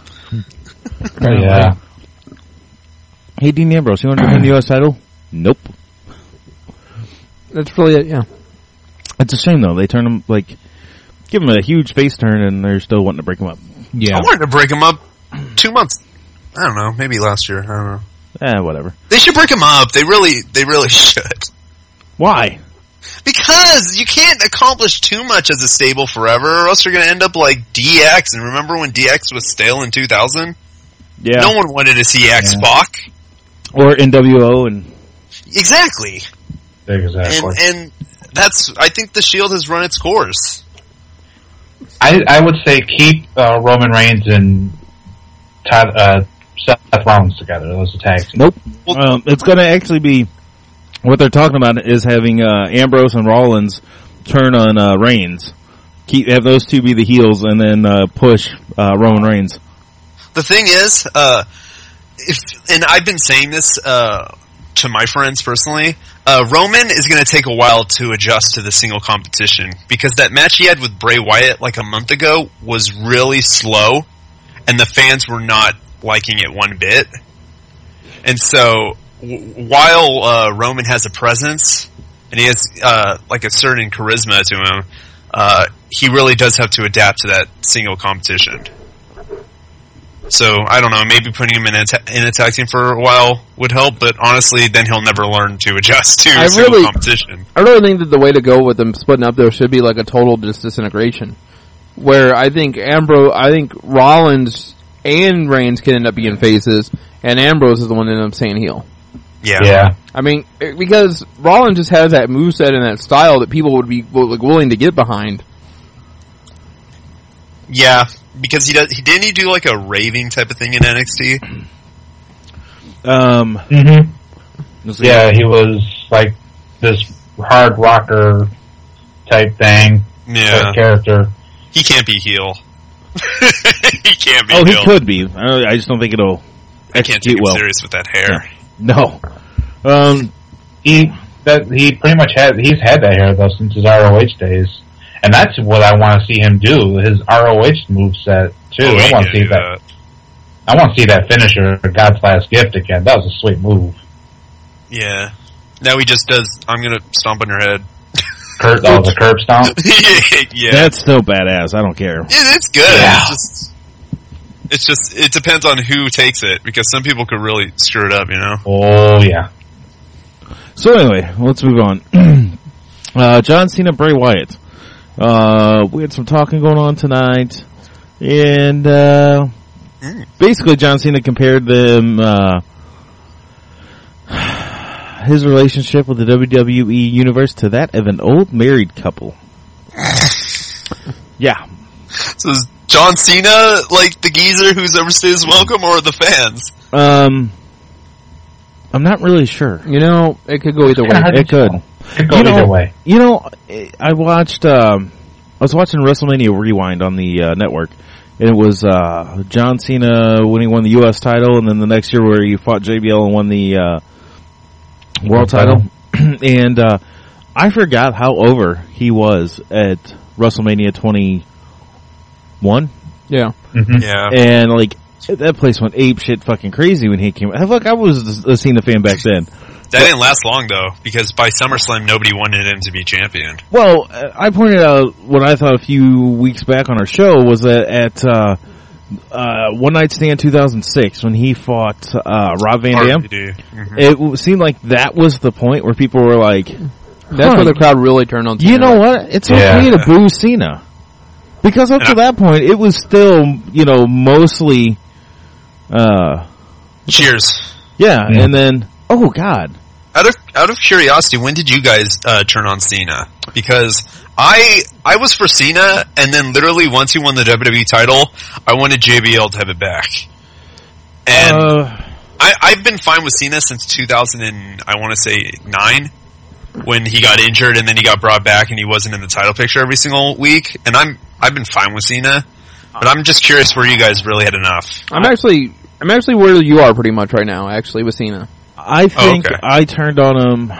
S6: Yeah.
S1: Hey, Dean Ambrose, you want to defend the U S title? Nope.
S2: That's really it, yeah.
S1: It's a shame though. They turn him like give him a huge face turn, and they're still wanting to break him up.
S3: Yeah.
S5: I wanted to break him up two months. I don't know, maybe last year. I don't know.
S1: Eh, whatever.
S5: They should break him up. They really, they really should.
S1: Why?
S5: Because you can't accomplish too much as a stable forever, or else you're going to end up like D X. And remember when D X was stale in two thousand?
S1: Yeah.
S5: No one wanted to see X Pac.
S1: Or N W O and
S5: Exactly.
S6: Exactly.
S5: And and that's, I think the Shield has run its course.
S6: I I would say keep uh, Roman Reigns and Todd, uh, Seth Rollins together. Those tag team.
S1: nope. Um, it's going to actually be what they're talking about is having uh, Ambrose and Rollins turn on uh, Reigns. Keep have those two be the heels, and then uh, push uh, Roman Reigns.
S5: The thing is, uh, if, and I've been saying this, uh, to my friends personally, uh, Roman is going to take a while to adjust to the single competition, because that match he had with Bray Wyatt like a month ago was really slow, and the fans were not liking it one bit. And so, w- while, uh, Roman has a presence, and he has, uh, like a certain charisma to him, uh, he really does have to adapt to that single competition. So, I don't know, maybe putting him in a, ta- in a tag team for a while would help, but honestly, then he'll never learn to adjust to
S2: I
S5: single
S2: really-
S5: competition.
S2: I really think that the way to go with them splitting up there should be like a total dis- disintegration. Where I think Ambrose, I think Rollins and Reigns can end up being faces, and Ambrose is the one that ends up staying heel.
S5: Yeah.
S6: Yeah.
S2: I mean, eh, because Rollins just has that moveset and that style that people would be like willing to get behind.
S5: Yeah, because he does, he didn't he do like a raving type of thing in N X T?
S1: Um,
S6: hmm
S1: let's see.
S6: Yeah, he was like this hard rocker type thing.
S5: Yeah.
S6: Type character.
S5: He can't be heel. he can't be
S1: Oh, he
S5: heel.
S1: could be. I, I just don't think it'll
S5: I can't
S1: execute
S5: take him
S1: well.
S5: serious with that hair.
S1: No. Um,
S6: He that he pretty much had he's had that hair though since his R O H days, and that's what I want to see him do. His R O H moveset too.
S5: Oh,
S6: I
S5: he
S6: want to
S5: can
S6: see
S5: do
S6: that. I want to see that finisher, God's Last Gift again. That was a sweet move.
S5: Yeah. Now he just does, I'm gonna stomp on your head.
S6: Curb, oh, the curb stomp.
S5: yeah.
S1: That's still badass. I don't care.
S5: It, it's good.
S6: Yeah.
S5: It's just, it's just, it depends on who takes it, because some people could really screw it up, you know?
S6: Oh yeah.
S1: So anyway, let's move on. uh, John Cena, Bray Wyatt. Uh, we had some talking going on tonight, and uh,
S5: Mm.
S1: basically John Cena compared them, uh, his relationship with the W W E universe to that of an old married couple. Yeah.
S5: So is John Cena like the geezer who's overstayed his welcome, or the fans?
S1: Um, I'm not really sure.
S2: You know, it could go either way.
S6: Kinda hard to
S1: It could.
S6: tell. Could go
S1: You know-
S6: either way.
S1: You know, I watched, um, I was watching WrestleMania Rewind on the uh, network, and it was uh, John Cena when he won the U S title, and then the next year where he fought J B L and won the uh, world title. And uh, I forgot how over he was at WrestleMania twenty-one.
S2: Yeah.
S6: Mm-hmm.
S5: Yeah.
S1: And, like, that place went ape shit fucking crazy when he came. Look, I was a Cena fan back then.
S5: That didn't last long though, because by SummerSlam nobody wanted him to be champion.
S1: Well, I pointed out what I thought a few weeks back on our show was that at uh, uh, One Night Stand two thousand six when he fought uh, Rob Van Dam,
S5: Mm-hmm.
S1: it w- seemed like that was the point where people were like,
S2: That's
S1: huh,
S2: where the crowd really turned on.
S1: you
S2: Cena.
S1: know what? It's
S6: Yeah.
S1: okay to boo Cena. Because up to that point, it was still, you know, mostly, uh,
S5: Cheers.
S1: yeah,
S6: Yeah.
S1: and then, oh god.
S5: Out of out of curiosity, when did you guys uh, turn on Cena? Because I I was for Cena, and then literally once he won the W W E title, I wanted J B L to have it back. And
S1: Uh,
S5: I, I've been fine with Cena since two thousand and I want to say nine, when he got injured and then he got brought back and he wasn't in the title picture every single week. And I'm I've been fine with Cena, but I'm just curious where you guys really had enough.
S2: I'm actually, I'm actually where you are pretty much right now. Actually, with Cena.
S1: I think
S5: okay.
S1: I turned on him.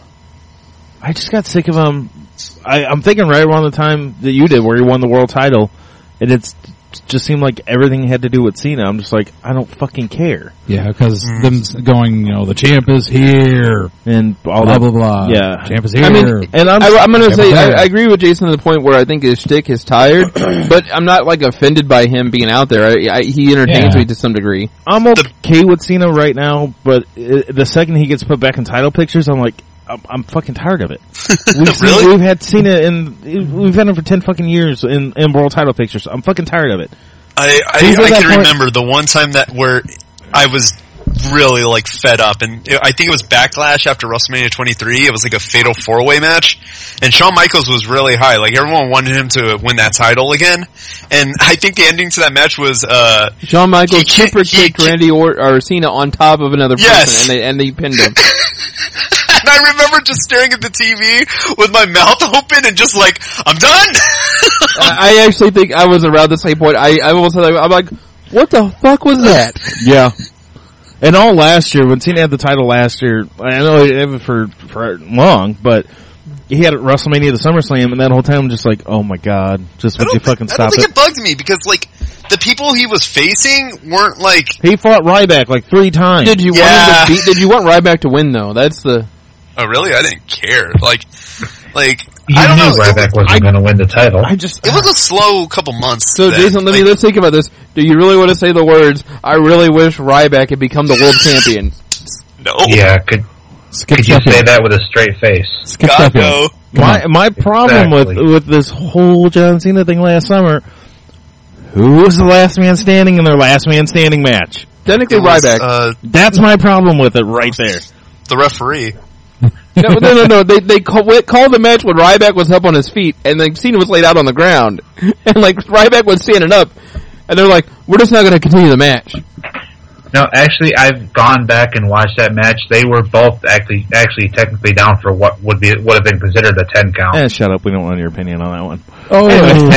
S1: I just got sick of him. I, I'm thinking right around the time that you did, where he won the world title, and it's just seemed like everything had to do with Cena. I'm just like, I don't fucking care,
S3: Yeah, because
S5: Mm.
S3: them s- going, you know, the champ is here,
S1: and all
S3: blah
S1: that.
S3: blah blah.
S1: Yeah.
S3: champ is here.
S2: I mean,
S1: And I'm,
S2: I, I'm gonna
S3: Yeah,
S2: say
S3: but-
S2: I, I agree with Jason to the point where I think his shtick is tired, but I'm not like offended by him being out there. I, I, he entertains
S3: Yeah.
S2: me to some degree.
S1: I'm okay with Cena right now, but uh, the second he gets put back in title pictures, I'm like, I'm, I'm fucking tired of it. We've, seen,
S5: Really?
S1: we've had Cena in, we've had him for ten fucking years in, in world title pictures. I'm fucking tired of it.
S5: I I,
S1: He's at
S5: I
S1: that
S5: can
S1: point-
S5: remember the one time that where I was really like fed up, and it, I think it was Backlash after WrestleMania twenty-three. It was like a fatal four way match, and Shawn Michaels was really high. Like everyone wanted him to win that title again, and I think the ending to that match was uh
S2: Shawn Michaels
S5: He can't-
S2: super
S5: he
S2: kicked
S5: can't-
S2: Randy or, or Cena on top of another person,
S5: Yes.
S2: and they and they pinned him.
S5: And I remember just staring at the T V with my mouth open and just like, I'm done.
S2: I I actually think I was around the same point. I I almost had, I'm like, what the fuck was that?
S1: Yeah. And all last year, when Cena had the title last year, I know he had it for, for long, but he had it at WrestleMania, the SummerSlam, and that whole time I'm just like, oh my god, just
S5: I
S1: would you
S5: don't,
S1: fucking
S5: think, I don't
S1: stop
S5: think
S1: it?
S5: it bugged me because like the people he was facing weren't like.
S1: He fought Ryback like three times.
S2: Did you
S5: Yeah.
S2: want him to beat? Did you want Ryback to win though? That's the.
S5: Oh really? I didn't care. Like, like
S6: You
S5: I don't
S6: knew
S5: know. It
S6: Ryback
S5: was,
S6: wasn't going to win the title.
S1: I just,
S5: it was a slow couple months.
S2: So
S5: then.
S2: Jason, let me
S5: Like,
S2: let's think about this. Do you really want to say the words? I really wish Ryback had become the world champion.
S5: no.
S6: Yeah, could
S3: skip
S6: could you
S3: Sheffield.
S6: say that with a straight face?
S3: Skip
S5: God
S3: Sheffield.
S5: no.
S3: Come
S1: my,
S3: on.
S1: my problem
S6: Exactly.
S1: with, with this whole John Cena thing last summer, who was the last man standing in their last man standing match?
S2: Technically,
S5: It was,
S2: Ryback.
S5: uh,
S1: That's my problem with it right there.
S5: the referee.
S2: no, no, no, no. They they call, wait, called the match when Ryback was up on his feet, and then Cena was laid out on the ground, and like Ryback was standing up, and they're like, "We're just not going to continue the match."
S6: No, actually, I've gone back and watched that match. They were both actually, actually technically down for what would be would have been considered a ten count.
S1: Eh, shut up. We don't want your opinion on that one.
S3: Oh,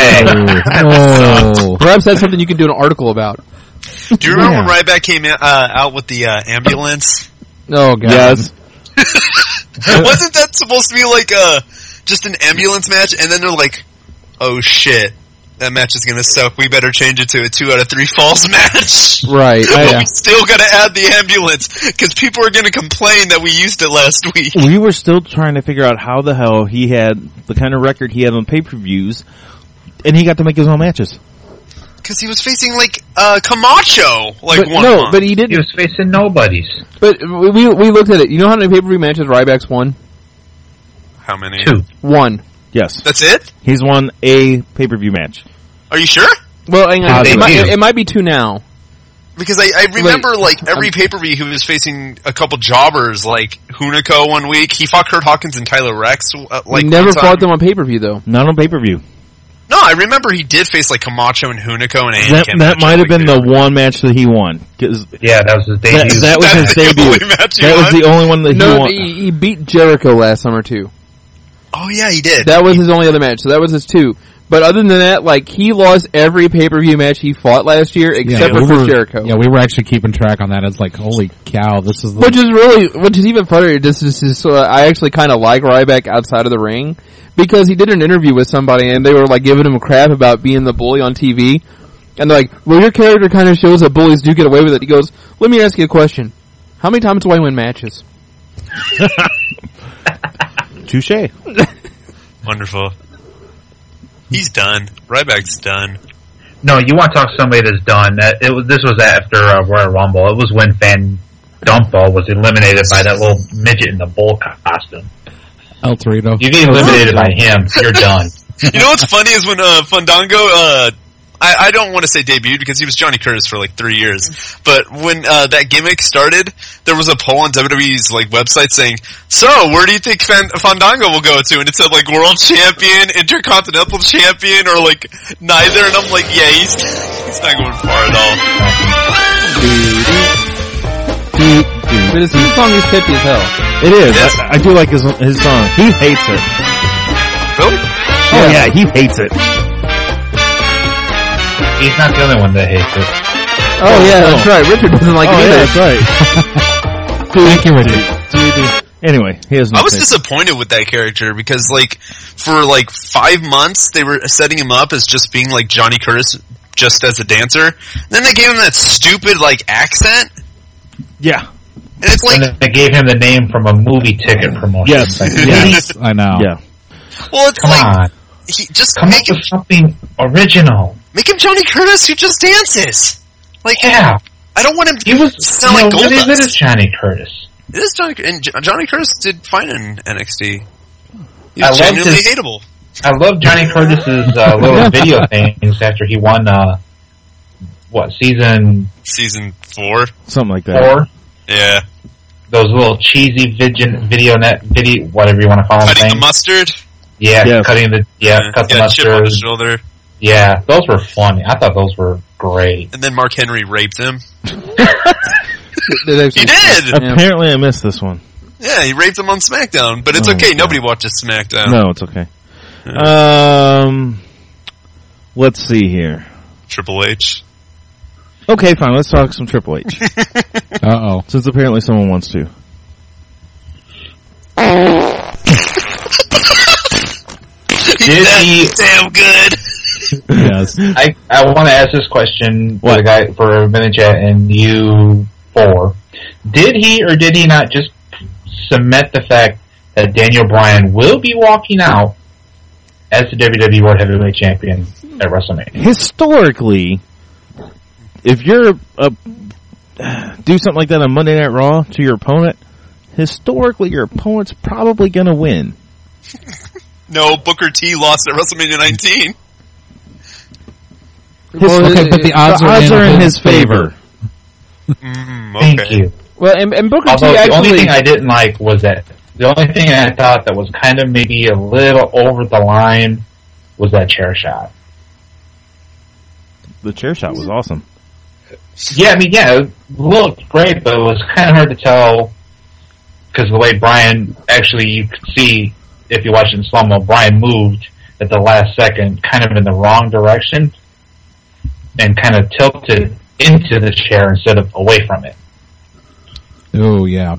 S6: Hey.
S3: oh.
S2: Perhaps that's something you can do an article about.
S5: Do you remember
S1: Yeah.
S5: when Ryback came uh, out with the uh, ambulance?
S2: Oh god.
S1: Yes.
S5: Wasn't that supposed to be like a just an ambulance match? And then they're like, "Oh shit, that match is gonna suck. We better change it to a two out of three falls match."
S2: Right.
S5: But
S2: I,
S5: we still gotta add the ambulance because people are gonna complain that we used it last week.
S1: We were still trying to figure out how the hell he had the kind of record he had on pay-per-views, and he got to make his own matches.
S5: Because he was facing like uh, Camacho, like
S2: but
S5: one
S2: no,
S5: month.
S2: but he
S6: He
S2: didn't.
S6: was facing nobodies.
S2: But we we looked at it. You know how many pay per view matches Ryback's won?
S5: How many?
S6: Two.
S2: One.
S1: Yes.
S5: That's it?
S1: He's won a pay-per-view match.
S5: Are you sure?
S2: Well, hang on.
S6: Uh,
S2: It,
S6: they
S2: might,
S6: do.
S2: it might be two now.
S5: Because I, I remember like every pay per view he was facing a couple jobbers, like Hunico one week. He fought Kurt Hawkins and Tyler Rex. Uh, like
S2: He never
S5: one time.
S2: fought them on pay per view though.
S1: Not on pay-per-view.
S5: No, I remember he did face like Camacho and Hunico and Andy
S1: That,
S5: Kim
S1: that
S5: match
S1: might
S5: on,
S1: have
S5: like,
S1: been the
S5: pay-per-view.
S1: one match that he won. 'Cause
S6: Yeah, that was his
S1: That,
S6: debut.
S1: that was
S5: That's
S1: his
S5: the
S1: debut.
S5: only match he
S1: That was
S5: won?
S1: the only one that he
S2: No,
S1: won.
S2: he, he beat Jericho last summer too.
S5: Oh yeah, he did.
S2: That was his only other match. So that was his two. But other than that, like, he lost every pay-per-view match he fought last year, except
S3: we
S2: for
S3: were,
S2: Jericho.
S3: Yeah, we were actually keeping track on that. It's like, holy cow, this is the...
S2: Which is really, which is even funnier, this is, is uh, I actually kind of like Ryback outside of the ring, because he did an interview with somebody, and they were, like, giving him crap about being the bully on T V, and they're like, well, your character kind of shows that bullies do get away with it. He goes, let me ask you a question. How many times do I win matches?
S1: Touche.
S5: Wonderful. He's done. Ryback's done.
S6: No, you want to talk to somebody that's done. That it was. This was after uh, Royal Rumble. It was when Van Dumpo was eliminated by that little midget in the bull costume.
S3: El Torito.
S6: You get eliminated by him, you're done.
S5: You know what's funny is when uh, Fandango, uh, I, I don't want to say debuted because he was Johnny Curtis for like three years, but when uh, that gimmick started, there was a poll on W W E's like website saying, so, where do you think Fan- Fandango will go to? And it said like world champion, intercontinental champion, or like neither, and I'm like, yeah, he's, he's not going far at all.
S2: But his theme song is catchy as hell.
S1: It is.
S5: Yes.
S1: I, I do like his his song. He hates it.
S5: Really?
S1: Oh yeah, he hates it.
S6: He's not the only one that hates it.
S2: Oh, yeah, that's right. Richard doesn't like
S1: Oh
S2: it
S1: yeah,
S2: either.
S1: that's right.
S3: Thank you, Richard.
S1: Anyway, he has no
S5: I was
S1: taste.
S5: disappointed with that character because, like, for like five months they were setting him up as just being like Johnny Curtis, just as a dancer. Then they gave him that stupid like accent,
S1: Yeah.
S5: and it's like,
S6: And they gave him the name from a movie ticket promotion.
S1: Yes.
S6: Like,
S3: Yes, I know.
S1: Yeah.
S5: well, it's
S6: Come
S5: like
S6: on.
S5: he just
S6: Come
S5: make
S6: up
S5: him
S6: with something original.
S5: make him Johnny Curtis who just dances. Like,
S6: Yeah.
S5: I don't want him
S6: He was,
S5: to sound
S6: you
S5: like
S6: know, really good
S5: Goldust.
S6: as Johnny Curtis.
S5: It is Johnny, and J- Johnny Curtis did fine in N X T. He
S6: I
S5: was
S6: loved
S5: genuinely
S6: his-
S5: hateable.
S6: I love Johnny Curtis's uh, little video things after he won, uh, what, season
S5: Season four,
S1: Something like that.
S6: four?
S5: yeah,
S6: Those little cheesy video, video net, video, whatever you want to call them
S5: cutting the
S6: things.
S5: mustard.
S6: Yeah,
S1: Yes.
S6: cutting the, yeah, cut the
S5: yeah, chip on
S6: mustard.
S5: the shoulder,
S6: Yeah, those were funny. I thought those were great.
S5: and then Mark Henry raped him.
S2: He
S5: He did.
S1: Apparently, I missed this one.
S5: Yeah, he raped him on SmackDown, but it's
S1: Oh,
S5: okay.
S1: God.
S5: Nobody watches SmackDown.
S1: No, it's okay. Um, let's see here.
S5: Triple H.
S1: Okay, fine. Let's talk some Triple H.
S3: Uh-oh.
S1: Since apparently someone wants to.
S6: Did he,
S5: Damn good.
S3: Yes.
S6: I, I want to ask this question for
S1: What?
S6: the guy, for Minute Chat and you four. Did he or did he not just cement the fact that Daniel Bryan will be walking out as the W W E World Heavyweight Champion at WrestleMania?
S1: Historically, if you're a, do something like that on Monday Night Raw to your opponent, historically your opponent's probably going to win.
S5: No, Booker T lost at WrestleMania nineteen.
S1: His-
S3: Okay, but the odds are in
S1: in
S3: his
S1: his favor.
S5: Mm,
S6: Thank
S5: okay.
S6: you.
S2: Well, and, and Booker
S6: Although
S2: T
S6: the only
S2: actually...
S6: thing I didn't like was that the only thing I thought that was kind of maybe a little over the line was that chair shot.
S1: The chair shot was awesome.
S6: Yeah, I mean, yeah, it looked great, but it was kind of hard to tell because the way Brian actually, you could see if you watch it in slow mo, Brian moved at the last second, kind of in the wrong direction, and kind of tilted into the chair instead of away from it.
S3: Oh, yeah.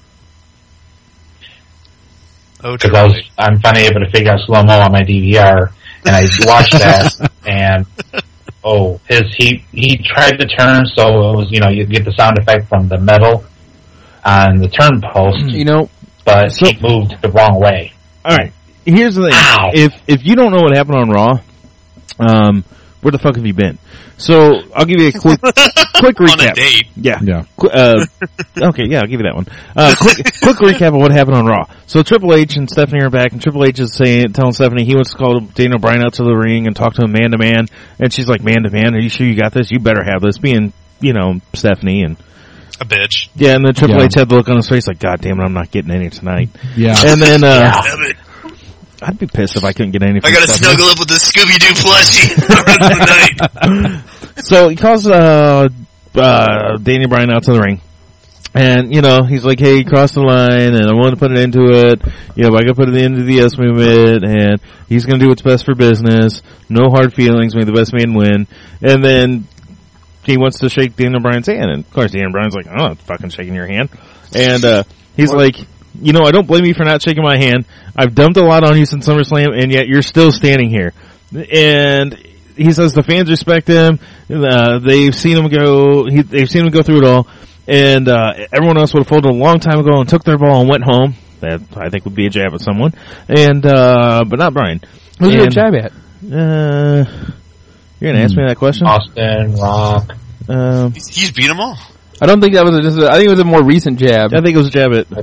S5: Oh,
S6: Because I was,
S5: Triple H.
S6: I'm finally able to figure out slow mo on my D V R, and I watched that, and oh, his he he tried to turn, so it was, you know, you get the sound effect from the metal on the turn post,
S2: You know,
S6: but
S1: So-
S6: he moved the wrong way.
S1: All right. Here's the thing.
S6: Ow.
S1: If if you don't know what happened on Raw, um, where the fuck have you been? So I'll give you a quick quick
S5: On a
S1: recap.
S5: date.
S1: Yeah.
S3: Yeah.
S1: Qu- Uh, okay, yeah, I'll give you that one. Uh, quick, quick recap of what happened on Raw. So Triple H and Stephanie are back, and Triple H is saying, telling Stephanie he wants to call Daniel Bryan out to the ring and talk to him man to man, and she's like, man to man, are you sure you got this? You better have this. Being, you know, Stephanie and
S5: A bitch.
S1: yeah, and then Triple
S3: Yeah.
S1: H had the look on his face like, God damn it, I'm not getting any tonight.
S3: Yeah.
S1: And then, uh,
S5: Damn it.
S1: I'd be pissed if I couldn't get any.
S5: I
S1: from
S5: gotta
S1: Stephanie.
S5: snuggle up with the Scooby-Doo plushie the rest of the night.
S1: So he calls uh, uh, Daniel Bryan out to the ring, And, you know, he's like, hey, you crossed the line, and I want to put an end to it. You know, I got to put an end to the yes movement, and he's going to do what's best for business. No hard feelings, may the best man win. And then he wants to shake Daniel Bryan's hand, and of course Daniel Bryan's like, I'm not fucking shaking your hand. And, uh, he's like, you know, I don't blame you for not shaking my hand. I've dumped a lot on you since SummerSlam, and yet you're still standing here. And he says the fans respect him. Uh, they've seen him go, he, they've seen him go through it all. And, uh, everyone else would have folded a long time ago and took their ball and went home. That, I think, would be a jab at someone. And, uh, but not Bryan.
S2: Who's your jab at?
S1: Uh, you're gonna ask me that question?
S6: Austin, Rock.
S1: Um,
S5: He's, he's beat them all.
S2: I don't think that was a, just a, I think it was a more recent jab.
S1: I think it was a jab at.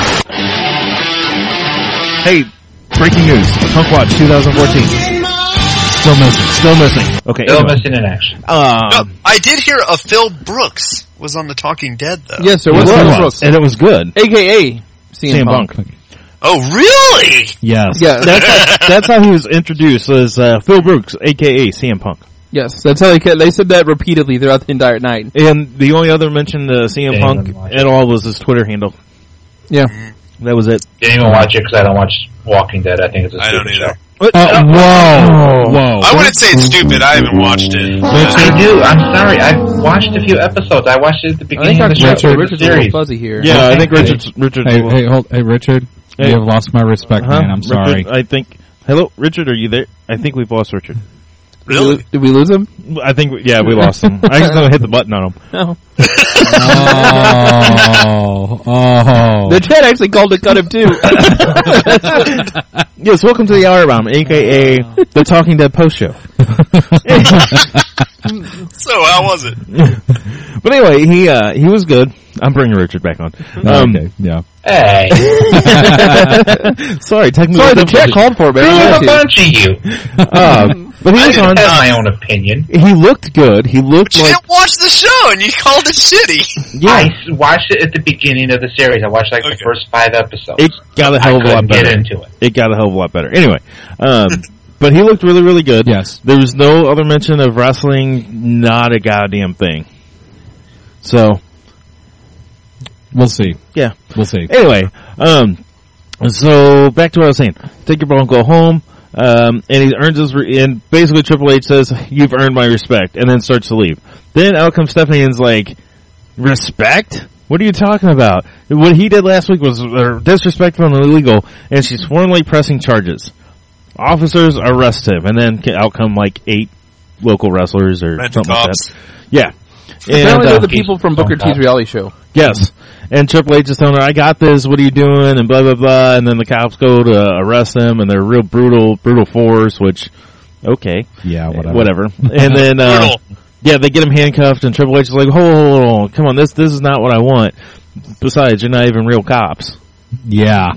S1: Hey, breaking news. Punk Watch twenty fourteen. Still missing. Still missing. Okay.
S6: Still
S1: anyway.
S6: missing in action.
S1: Um,
S5: No, I did hear a Phil Brooks was on The Talking Dead, though.
S2: Yes, there
S1: it
S2: was.
S1: was,
S2: Phil Brooks.
S1: and it was good.
S2: A K A C M,
S1: C M
S2: Punk.
S1: Punk.
S5: Oh, really?
S3: Yes.
S2: Yeah,
S1: That's how, that's how he was introduced as uh, Phil Brooks, a k a. C M Punk.
S2: yes, that's how they kept, they said that repeatedly throughout the entire night.
S1: And the only other mention to C M
S6: Didn't
S1: Punk
S6: even watch
S1: at all was his Twitter handle.
S2: Yeah.
S1: That was it.
S6: Didn't even watch it because I don't watch Walking Dead. I think it's a
S5: I don't
S6: stupid
S5: either.
S6: show.
S3: Uh, whoa. Whoa.
S5: I wouldn't say it's stupid. I haven't watched it.
S6: I do. I'm sorry. I've watched a few episodes. I watched it at the
S2: I
S6: beginning
S2: think
S6: of the show.
S2: Richard,
S6: the
S2: Richard's a little
S6: series.
S2: fuzzy here.
S1: Yeah, I think
S6: Okay.
S1: Richard's, Richard's
S3: Hey, hey, hold, hey, Richard.
S1: Hey.
S3: You have lost my respect,
S1: Uh-huh.
S3: man. I'm sorry.
S1: Richard, I think. Hello, Richard. Are you there? I think we've lost Richard.
S5: Really?
S2: Did we lose him?
S1: I think. We, yeah, we lost him. I just gonna hit the button on him.
S2: No.
S3: oh, oh.
S2: The chat actually called to cut him too.
S1: Yes, welcome to the Hour Bomb, aka the Talking Dead post show.
S5: So, how was it?
S1: But anyway, he uh, he was good. I'm bringing Richard back on. Um,
S3: okay, yeah.
S6: Hey,
S1: sorry, technically.
S2: Sorry, the chat called for it, man. I
S6: there's
S2: had
S6: a
S2: to.
S6: bunch of you.
S1: Uh, but he
S6: I
S1: was on.
S6: have my own opinion.
S1: He looked good. He looked
S5: You
S1: like
S5: didn't watch the show and you called it shitty.
S1: yeah.
S6: I s- watched it at the beginning of the series. I watched like
S5: Okay.
S6: the first five episodes.
S1: It got a hell of a
S6: I
S1: lot
S6: couldn't
S1: better.
S6: get into it.
S1: It got a hell of a lot better. Anyway, um, but he looked really, really good.
S3: Yes.
S1: There was no other mention of wrestling. Not a goddamn thing. So
S3: We'll see.
S1: yeah.
S3: We'll see.
S1: Anyway, um, so back to what I was saying. Take your ball and go home. Um, and he earns his, re- and basically Triple H says, you've earned my respect, and then starts to leave. Then out comes Stephanie and's like, respect? What are you talking about? What he did last week was uh, disrespectful and illegal, and she's formally pressing charges. Officers arrest him, and then out come like eight local wrestlers or
S5: Rent
S1: something
S5: cops.
S1: like that. Yeah.
S2: Apparently
S1: And,
S2: they're
S1: uh,
S2: the people from Booker T's reality show.
S1: Yes. And Triple H is telling her, I got this, what are you doing? And blah, blah, blah. And then the cops go to arrest them, and they're real brutal, brutal force, which, okay.
S3: Yeah, whatever.
S1: Whatever. And then, uh,
S5: Brutal.
S1: yeah, they get him handcuffed, and Triple H is like, hold, hold, hold, come on, this, this is not what I want. Besides, you're not even real cops.
S3: Yeah.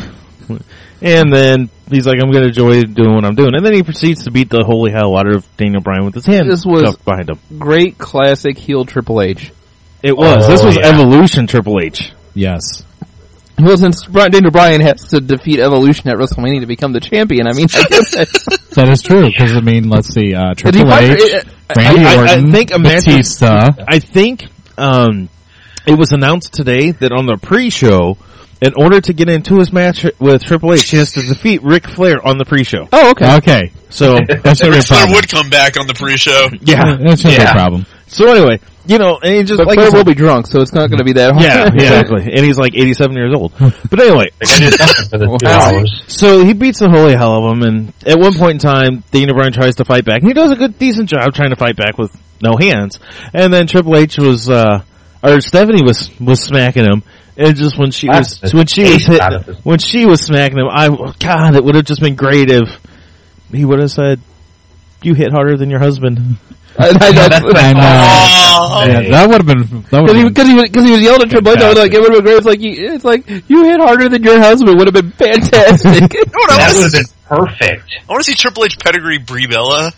S1: And then he's like, I'm going to enjoy doing what I'm doing. And then he proceeds to beat the holy hell out of Daniel Bryan with his hand
S2: This was-
S1: cuffed behind him.
S2: Great classic heel Triple H.
S1: It was.
S6: Oh,
S1: this was
S6: yeah.
S1: Evolution Triple H.
S3: Yes.
S2: Well, since Brian Daniel Bryan has to defeat Evolution at WrestleMania to become the champion, I mean, I guess that,
S3: That is true, because, I mean, let's see, uh,
S2: Did he
S3: Triple
S2: fight-
S3: H,
S2: uh,
S3: Randy
S1: I- I- I
S3: Orton,
S1: think a match-
S3: Batista.
S1: I think um, it was announced today that on the pre-show, in order to get into his match with Triple H, he has to defeat Ric Flair on the pre-show.
S2: oh, okay.
S3: Okay.
S1: So,
S3: That should be a
S5: Ric Flair
S3: problem.
S5: would come back on the pre-show.
S1: yeah.
S3: That should be a
S6: Yeah.
S3: problem.
S1: So anyway, you know, and he just
S2: But
S1: like
S2: Flair
S1: I said-
S2: will be drunk, so it's not going to be that hard.
S1: yeah, exactly. And he's like eighty-seven years old. But anyway,
S6: They gotta do something for the two
S2: Wow.
S6: hours.
S1: so he beats the holy hell of him, and at one point in time, Daniel Bryan tries to fight back, and he does a good, decent job trying to fight back with no hands. And then Triple H was, uh, or Stephanie was was smacking him, and just when she was
S6: That's
S1: when she
S6: the
S1: was hit,
S6: taste out of it.
S1: when she was smacking him, I God, it would have just been great if he would have said, "You hit harder than your husband."
S2: I, I, that's,
S3: I know.
S5: Oh,
S3: Yeah, that would have been, that would
S2: Because he,
S3: have been,
S2: cause he, was- cause he was yelling at Triple H, I was like, it would have been great. It's like, you, it's like, you hit harder than your husband. Would have been fantastic.
S5: You know what I
S6: That
S5: want
S6: would
S5: to
S6: have
S5: see?
S6: been perfect.
S5: I want to see Triple H pedigree Brie Bella.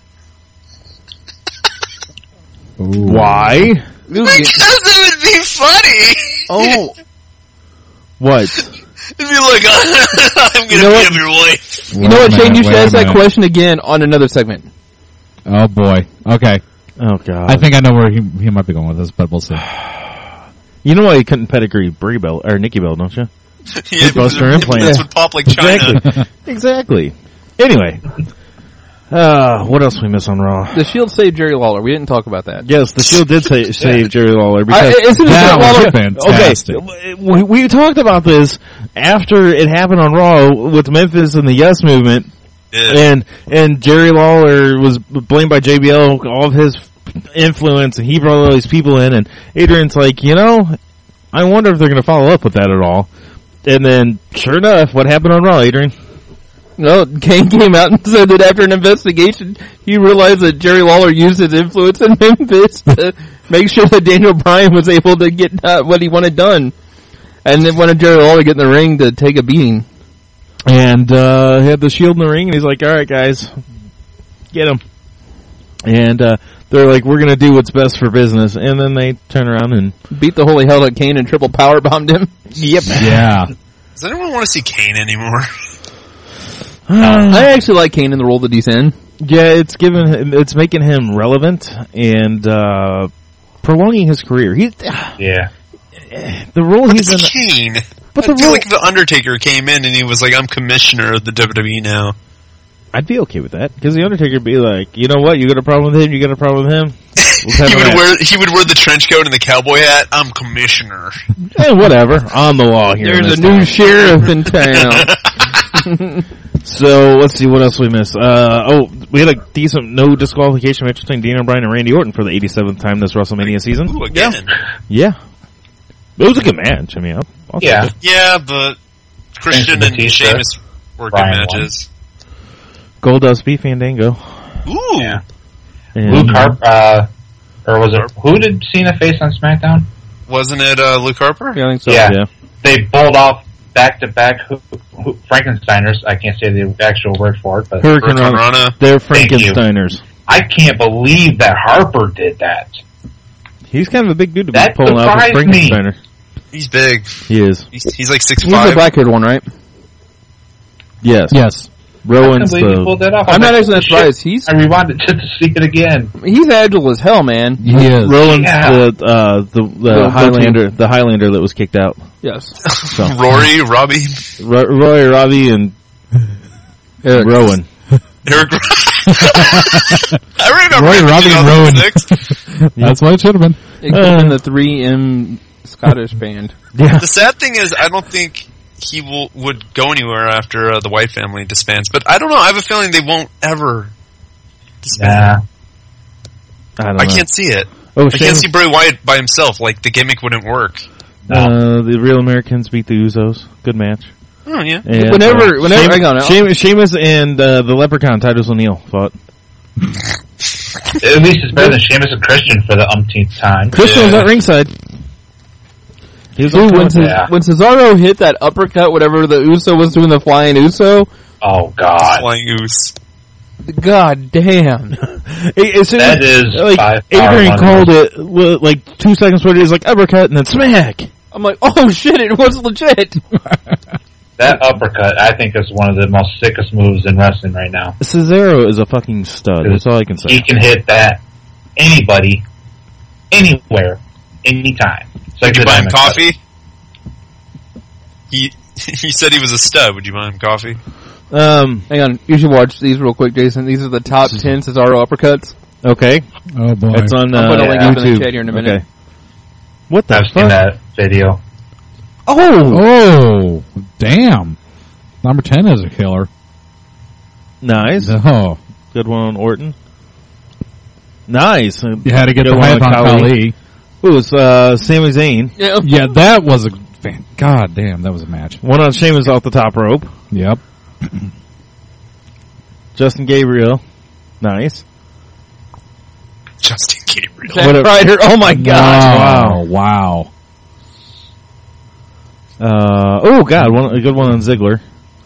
S1: Why?
S5: Because it would be funny.
S2: Oh.
S1: What?
S5: It'd be like, I'm gonna
S2: You know
S5: be
S2: what?
S5: your wife.
S2: You know what, Shane? You should
S3: Wait a
S2: ask that
S3: minute.
S2: question again on another segment.
S3: Oh boy. Okay.
S1: Oh God!
S3: I think I know where he, he might be going with this, but we'll see.
S1: you You know why he couldn't pedigree Brie Bell or Nikki Bell, don't you?
S5: Yeah,
S1: bust her
S5: implants
S1: implant.
S5: would pop like China.
S1: Exactly. Exactly. Anyway, uh, what else we miss on Raw?
S2: The Shield saved Jerry Lawler. We didn't talk about that.
S1: Yes, the Shield did say, save Jerry Lawler
S2: I,
S1: because
S2: isn't it
S3: That
S2: Jerry
S3: was
S2: Lawler?
S3: fantastic.
S1: okay, we, we talked about this after it happened on Raw with Memphis and the Yes Movement,
S5: Yeah.
S1: and and Jerry Lawler was blamed by J B L, all of his influence, and he brought all these people in, and Adrian's like, you know, I wonder if they're going to follow up with that at all. And then, sure enough, what happened on Raw, Adrian?
S2: No, Kane came out and said that after an investigation, he realized that Jerry Lawler used his influence in Memphis to make sure that Daniel Bryan was able to get uh, what he wanted done. And then wanted Jerry Lawler to get in the ring to take a beating.
S1: And uh, he had the Shield in the ring, and he's like, all right, guys, get him. And uh, they're like, we're going to do what's best for business. And then they turn around and...
S2: Beat the holy hell out of Kane and triple power bombed him.
S1: Yep.
S3: Yeah.
S5: Does anyone want to see Kane anymore?
S2: I actually like Kane in the role that he's in.
S1: Yeah, it's given him, it's making him relevant and uh, prolonging his career. He,
S6: Yeah.
S1: the role he's in...
S5: It's Kane.
S1: But
S5: I
S1: the
S5: feel
S1: role-
S5: like if the Undertaker came in and he was like, I'm commissioner of the W W E now.
S1: I'd be okay with that, because the Undertaker would be like, you know what, you got a problem with him, you got a problem with him? Let's have
S5: he
S1: a
S5: would
S1: match.
S5: wear he would wear the trench coat and the cowboy hat. I'm commissioner.
S1: Eh, whatever, on the law here. in
S2: There's a
S1: this
S2: new
S1: town.
S2: sheriff in town.
S1: So, let's see, what else we missed. Uh, oh, we had a decent no disqualification match between Daniel Bryan and Randy Orton for the eighty-seventh time this WrestleMania season.
S5: Ooh, again.
S1: Yeah. It was a good match, I mean, I'll, I'll take
S6: Yeah.
S1: it.
S5: Yeah, but Christian and
S6: Batista.
S5: Sheamus were good
S6: Bryan
S5: matches.
S1: Goldust beat Fandango.
S5: Ooh.
S6: Yeah.
S1: And,
S6: Luke Harper, uh, or was it, who did Cena face on SmackDown?
S5: Wasn't it uh, Luke Harper?
S2: Yeah, I think so.
S6: Yeah.
S1: Yeah.
S6: They bowled off back-to-back who, who, Frankensteiners. I can't say the actual word for it, but
S1: Hurricane
S5: Hurricane
S1: Rana.
S5: Rana.
S1: They're
S6: Thank you.
S1: Frankensteiners.
S6: I can't believe that Harper did that.
S1: He's kind of a big dude to be
S6: That
S1: pulling out the
S6: surprised me.
S1: Frankensteiner.
S5: He's big.
S1: He is.
S5: He's, he's like six
S2: He's the
S5: five.
S2: black-haired one, right?
S1: Yes.
S3: Yes.
S6: I can't
S1: Rowan's
S6: believe he pulled
S1: the...
S6: that off.
S2: I'm
S6: I
S2: not
S6: was
S2: actually
S6: like,
S2: that surprised.
S6: shit.
S2: He's
S6: I rewinded just to see it again.
S2: he's agile as hell, man.
S3: He is.
S1: Rowan's
S6: Yeah.
S1: the, uh, the, the,
S2: The
S1: Highlander, the Highlander that was kicked out.
S2: Yes.
S1: So,
S5: Rory, Robbie,
S1: Ro- Roy, Robbie, and
S2: Eric.
S1: Rowan.
S5: Eric. I remember
S3: Roy,
S5: it in
S3: Robbie, and Rowan.
S5: two thousand six.
S3: That's what it should have been.
S2: It could have been the three M Scottish band.
S1: Yeah.
S5: The sad thing is, I don't think he will would go anywhere after uh, the White family disbands. But I don't know. I have a feeling they won't ever disband.
S6: Nah.
S1: I don't
S5: I
S1: know.
S5: can't see it.
S1: Oh,
S5: I
S1: Shane,
S5: can't see Bray Wyatt by himself. Like the gimmick wouldn't work.
S1: uh, the Real Americans beat the Uzos. Good match.
S5: Oh yeah.
S1: And,
S2: Whenever-
S1: uh,
S2: whenever-
S1: Sheamus,
S2: hang on, I'll-
S1: Sheamus, Sheamus and uh, the Leprechaun, Titus O'Neil, fought.
S6: At least it's better than Sheamus and Christian for the umpteenth time.
S1: Christian was
S5: Yeah.
S1: at ringside. He was
S2: Dude,
S1: on
S2: when,
S1: commentary.
S2: Ces-
S6: Yeah.
S2: when Cesaro hit that uppercut, whatever the Uso was doing, the flying Uso,
S6: Oh God,
S5: Flying Goose.
S2: god damn.
S1: Hey, as soon
S6: that
S1: as,
S6: is
S1: like,
S6: by far
S1: Adrian
S6: one
S1: called
S6: of
S1: it, well, like, two seconds later, he's like, uppercut, and then smack.
S2: I'm like, oh shit, it was legit.
S6: That uppercut, I think, is one of the most sickest moves in wrestling right now.
S1: Cesaro is a fucking stud. That's all I can say.
S6: He can hit that anybody, anywhere, anytime. It's like
S5: Would you
S6: the
S5: buy him
S6: diamond
S5: coffee? He he said he was a stud. Would you buy him coffee?
S1: Um,
S2: Hang on, you should watch these real quick, Jason. These are the top ten Cesaro uppercuts.
S1: okay.
S3: Oh boy.
S1: It's on,
S2: I'll
S1: uh,
S2: put a link
S6: yeah.
S2: up in the
S1: YouTube.
S2: chat here in a minute.
S1: Okay. What the
S6: I've
S1: fuck?
S6: seen that video.
S1: Oh!
S3: Oh, damn. Number ten is a killer.
S1: Nice.
S3: Oh,
S1: Good one on Orton. Nice.
S3: you had to get
S1: Good
S3: the
S1: one
S3: hype on
S1: Khali.
S3: Khali.
S1: Who was, uh, Sami Zayn.
S2: Yeah.
S3: Yeah, that was a fan. God damn, that was a match.
S1: One on Sheamus off the top rope.
S3: Yep.
S1: Justin Gabriel. Nice.
S5: Justin Gabriel.
S2: Zack
S1: What a-
S2: Ryder, oh my god.
S3: Wow. Wow.
S1: Uh, oh god, one, a good one on Ziggler.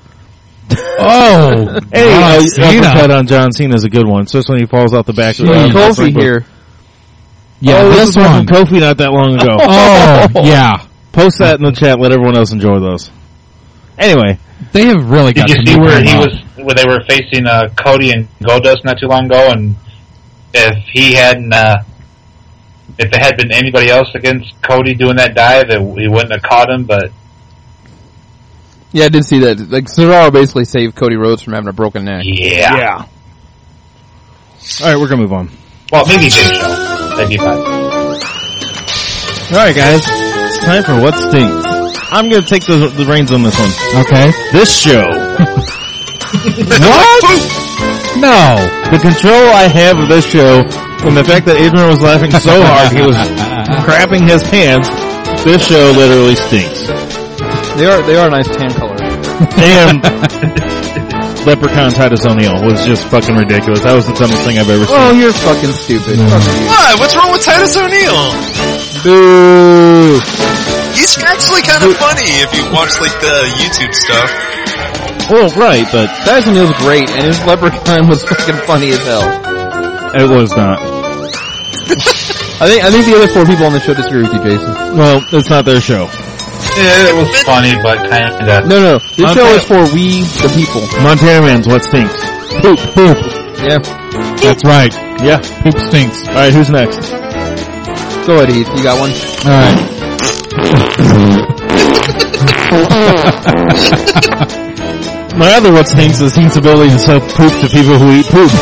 S3: Oh,
S1: Hey,
S3: John
S1: uh,
S3: Cena.
S1: uppercut on John Cena is a good one. Especially when he falls off the back of the
S2: Look at
S1: uh,
S2: Kofi here.
S3: Yeah,
S1: oh, this
S3: this
S1: was
S3: one.
S1: from Kofi not that long ago.
S3: Oh, yeah.
S1: Post that in the chat. Let everyone else enjoy those. Anyway,
S3: They have really got
S6: Did you
S3: to
S6: see
S3: move
S6: where
S3: him
S6: he
S3: up.
S6: was, where they were facing uh, Cody and Goldust not too long ago, and if he hadn't uh, if it had been anybody else against Cody doing that dive, it, he wouldn't have caught him, but...
S2: Yeah, I did see that. Like, Cesaro basically saved Cody Rhodes from having a broken neck.
S6: Yeah.
S1: Yeah. Alright, we're gonna move on.
S6: Well, maybe Big Show. That'd be fine.
S1: Alright, guys. It's time for What Stinks. I'm gonna take the, the reins on this one.
S3: Okay.
S1: This show.
S3: What? No.
S1: The control I have of this show, and the fact that Adrian was laughing so hard he was crapping his pants, this show literally stinks.
S2: They are they are a nice tan color.
S1: Damn. Leprechaun Titus O'Neil was just fucking ridiculous. That was the dumbest thing I've ever seen.
S2: Oh, you're fucking stupid.
S3: Mm.
S2: Fuck you.
S5: What? What's wrong with Titus O'Neil?
S2: Boo.
S5: He's actually kind of funny if you watch like the YouTube stuff.
S1: Well, right, but
S2: Titus O'Neil's great, and his Leprechaun was fucking funny as hell.
S1: it was not.
S2: I think I think the other four people on the show disagree with you, Jason.
S1: Well, it's not their show.
S6: Yeah, it was funny, but kind of...
S2: No, no, this
S1: Montana-
S2: show is for we, the people.
S1: Montana Man's What Stinks.
S3: Poop, poop.
S2: Yeah.
S3: That's right.
S1: Yeah.
S3: Poop stinks.
S1: Alright, who's next?
S2: Go ahead, Heath. You got one?
S3: Alright.
S1: My other What Stinks is Heath's ability to sell poop to people who eat poop.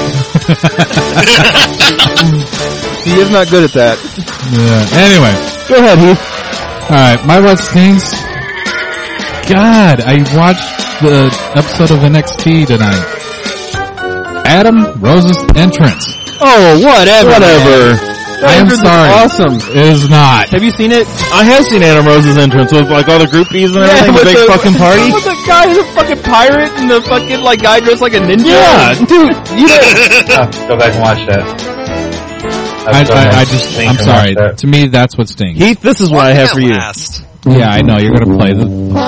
S2: He is not good at that.
S3: Yeah. Anyway.
S1: Go ahead, Heath.
S3: Alright, my what stinks. God, I watched the episode of N X T tonight. Adam Rose's entrance.
S2: Oh, whatever.
S1: Whatever.
S3: I am
S2: Entrance is
S3: sorry.
S2: awesome.
S3: It is not.
S2: Have you seen it?
S1: I have seen Adam Rose's entrance with like all the groupies and everything, the big fucking party.
S2: With the guy who's a fucking pirate and the fucking like guy dressed like a ninja.
S1: Yeah, dude, you know,
S6: Uh, go back and watch that.
S3: I,
S6: That's
S3: I, I
S6: what
S3: just,
S6: think
S3: I'm
S6: about
S3: sorry.
S6: that.
S3: To me, that's what stinks.
S1: Heath, this is what I have for you.
S5: Last.
S3: Yeah, I know. You're gonna play the...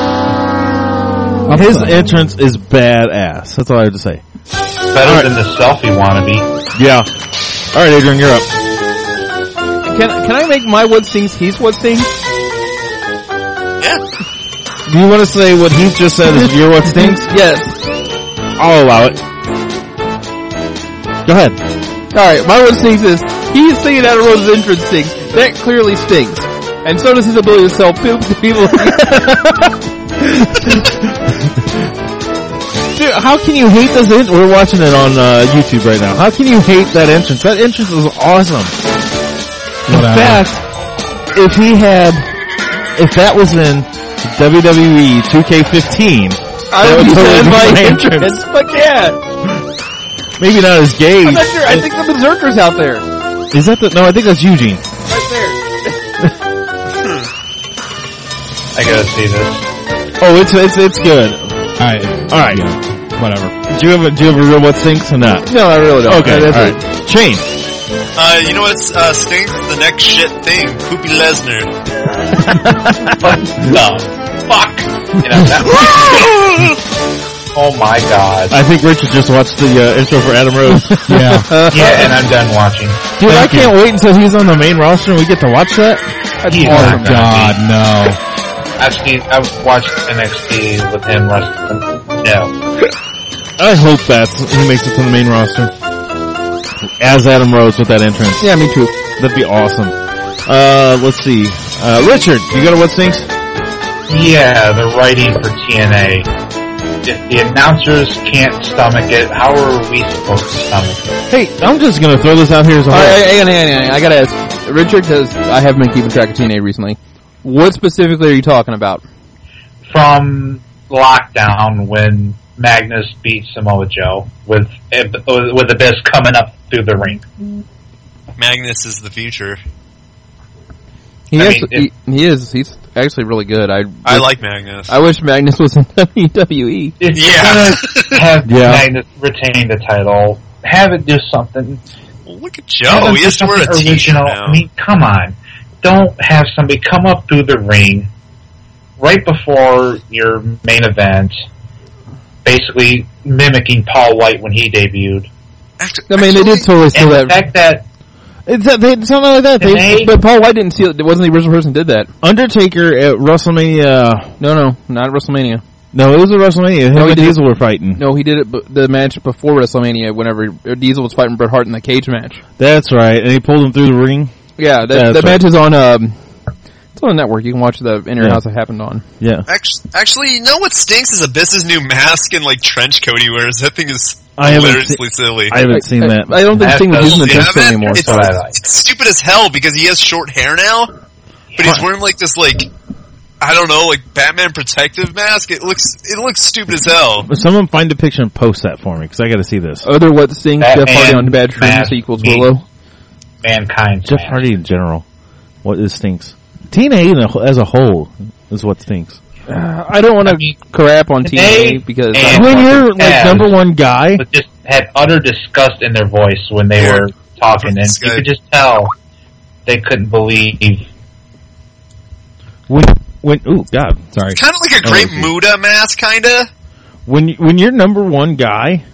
S1: His entrance is badass. That's all I have to say.
S6: Better
S1: Alright.
S6: than the selfie wannabe.
S1: Yeah. Alright, Adrian, you're up.
S2: Can can I make my what stings Heath's what stings?
S5: Yeah.
S1: Do you want to say what Heath just said is your What Stinks?
S2: Yes.
S1: I'll allow it. Go ahead.
S2: Alright, my what stings is he's singing Adam Rose's entrance stinks. That clearly stinks. And so does his ability to sell poop to people.
S1: Dude, how can you hate this? En- We're watching it on uh, YouTube right now. How can you hate that entrance? That entrance is awesome. In
S3: Whatever.
S1: fact, if he had, if that was in W W E two K fifteen,
S2: I
S1: that
S2: would
S1: would
S2: use
S1: totally
S2: that as
S1: be
S2: my
S1: my
S2: entrance. Fuck yeah.
S1: maybe not as gay.
S2: I'm not sure. I think the Berserker's out there.
S1: Is that the? No, I think that's Eugene.
S2: Right there.
S6: I gotta see this.
S1: Oh, it's it's it's good.
S3: Alright.
S1: Alright.
S3: Whatever.
S1: Do you have a do you have a real What Stinks or not?
S2: No, I really don't.
S1: Okay,
S2: That's
S1: alright.
S2: it.
S1: Shane.
S5: Uh, you know what's uh, stinks? The next shit thing. Poopy Lesnar.
S6: What the fuck? You know, that oh my god.
S1: I think Richard just watched the uh, intro for Adam Rose.
S3: Yeah.
S6: Yeah, and I'm done watching.
S1: Dude, I
S3: Thank you.
S1: can't wait until he's on the main roster and we get to watch that.
S2: That's
S6: He's
S2: awesome.
S6: not
S3: God, no.
S6: I've seen, I've watched N X T with him wrestling. No.
S1: I hope that's he makes it to the main roster as Adam Rose with that entrance.
S2: Yeah, me too.
S1: That'd be awesome. Uh, let's see. Uh, Richard, you got a What Stinks?
S6: Yeah, the writing for T N A. If the announcers can't stomach it, how are we supposed to stomach it?
S1: Hey, I'm just gonna throw this out here as a whole.
S2: Alright, hang on, hang on, hang on. I gotta ask. Richard, because I haven't been keeping track of T N A recently. What specifically are you talking about?
S6: From Lockdown, when Magnus beat Samoa Joe, with with the best coming up through the ring.
S5: Magnus is the future.
S2: He,
S6: I
S2: is,
S6: mean,
S2: he, he is. He's actually really good. I
S5: I like Magnus.
S2: I wish Magnus was in W W E.
S6: If
S5: Yeah.
S6: you're gonna have
S1: Yeah.
S6: Magnus retain the title, have it do something.
S5: Well, look at
S6: have
S5: Joe.
S6: it
S5: He
S6: do
S5: has to wear a
S6: something
S5: t-shirt
S6: original.
S5: now.
S6: I mean, come on. Don't have somebody come up through the ring right before your main event, basically mimicking Paul White when he debuted.
S5: Actually,
S2: I mean, they did totally steal
S6: And the
S2: that.
S6: fact that
S1: It's that, they, it's not like that. They,
S6: They-
S2: But Paul White didn't steal it. It wasn't the original person who did that.
S1: Undertaker at WrestleMania.
S2: No, no, not at WrestleMania.
S1: No, it was at WrestleMania. Him
S2: No, he
S1: and
S2: did-
S1: Diesel were fighting.
S2: No, he did it. b- The match before WrestleMania, whenever Diesel was fighting Bret Hart in the cage match.
S1: That's right. And he pulled him through the ring.
S2: Yeah, that,
S1: That's
S2: that
S1: right.
S2: match is on. Um, it's on a network. You can watch the Inner
S1: Yeah.
S2: House it happened on.
S1: Yeah.
S5: Actually, actually, you know what stinks is Abyss's new mask and like trench coat he wears. That thing is
S1: I haven't
S5: hilariously silly.
S1: I haven't seen that.
S2: I, I don't think
S6: That
S2: Sting was
S6: doesn't-
S2: using the
S5: You
S2: trench coat
S5: haven't?
S2: anymore.
S5: It's,
S6: what I like.
S5: it's stupid as hell because he has short hair now, but he's wearing like this like I don't know, like Batman protective mask. It looks it looks stupid as hell.
S1: Someone find a picture and post that for me because I got to see this.
S2: Other what Sting,
S6: Batman
S2: Jeff Hardy on Bad Dreams
S6: mask
S2: equals
S6: means-
S2: Willow.
S6: Mankind.
S1: Jeff Hardy in general. What is stinks? T N A in a- as a whole is what stinks.
S2: Uh, I don't want to
S6: I mean,
S2: crap on T N A
S6: they-
S2: because
S6: and-
S2: I,
S1: When you're like
S6: Yes.
S1: number one guy,
S6: But just had utter disgust in their voice when they
S5: Yeah.
S6: were talking, and
S5: This
S6: you
S5: guy-
S6: could just tell they couldn't believe.
S1: when when ooh god, sorry.
S5: Kind of like a
S1: Oh,
S5: Great
S1: geez.
S5: Muda mask, kinda.
S1: When you- when your number one guy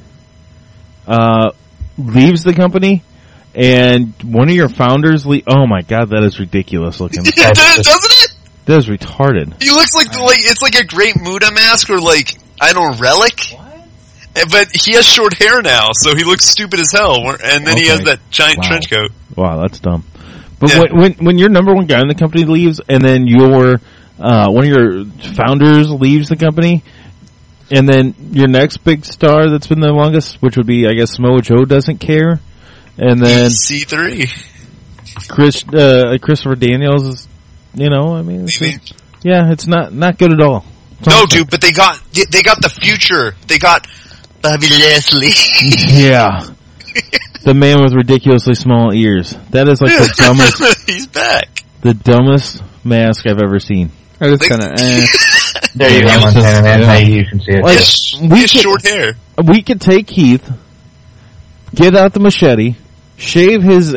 S1: uh leaves the company and one of your founders le- oh my god, that is ridiculous looking.
S5: Yeah, doesn't it?
S1: That is retarded.
S5: He looks like the, like it's like a Great Muda mask or like I don't know, relic. Eh, But he has short hair now, so he looks stupid as hell. And then he has
S1: Okay.
S5: that giant
S1: Wow.
S5: trench coat.
S1: Wow, that's dumb. But
S5: Yeah.
S1: when, when when your number one guy in the company leaves, and then your uh, one of your founders leaves the company, and then your next big star that's been the longest, which would be I guess Samoa Joe, doesn't care, and then
S5: C three.
S1: Chris uh, Christopher Daniels is, you know, I mean, it's
S5: Maybe.
S1: just- yeah, it's not not good at all. It's
S5: No,
S1: awful.
S5: dude, but they got they got the future. They got Bobby Leslie.
S1: Yeah. The man with ridiculously small ears. That is like the dumbest,
S5: He's back.
S1: the dumbest mask I've ever seen.
S2: I just
S5: They-
S2: kind of. Eh.
S6: There you go,
S3: Yeah, it's
S6: Montana
S3: just-
S6: Man.
S3: yeah.
S6: Now you can see it.
S1: Like,
S5: He
S1: we
S5: has
S1: could-
S5: short hair.
S1: We could take Heath, get out the machete, shave his,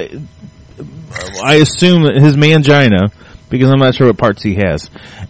S1: I assume his mangina, because I'm not sure what parts he has.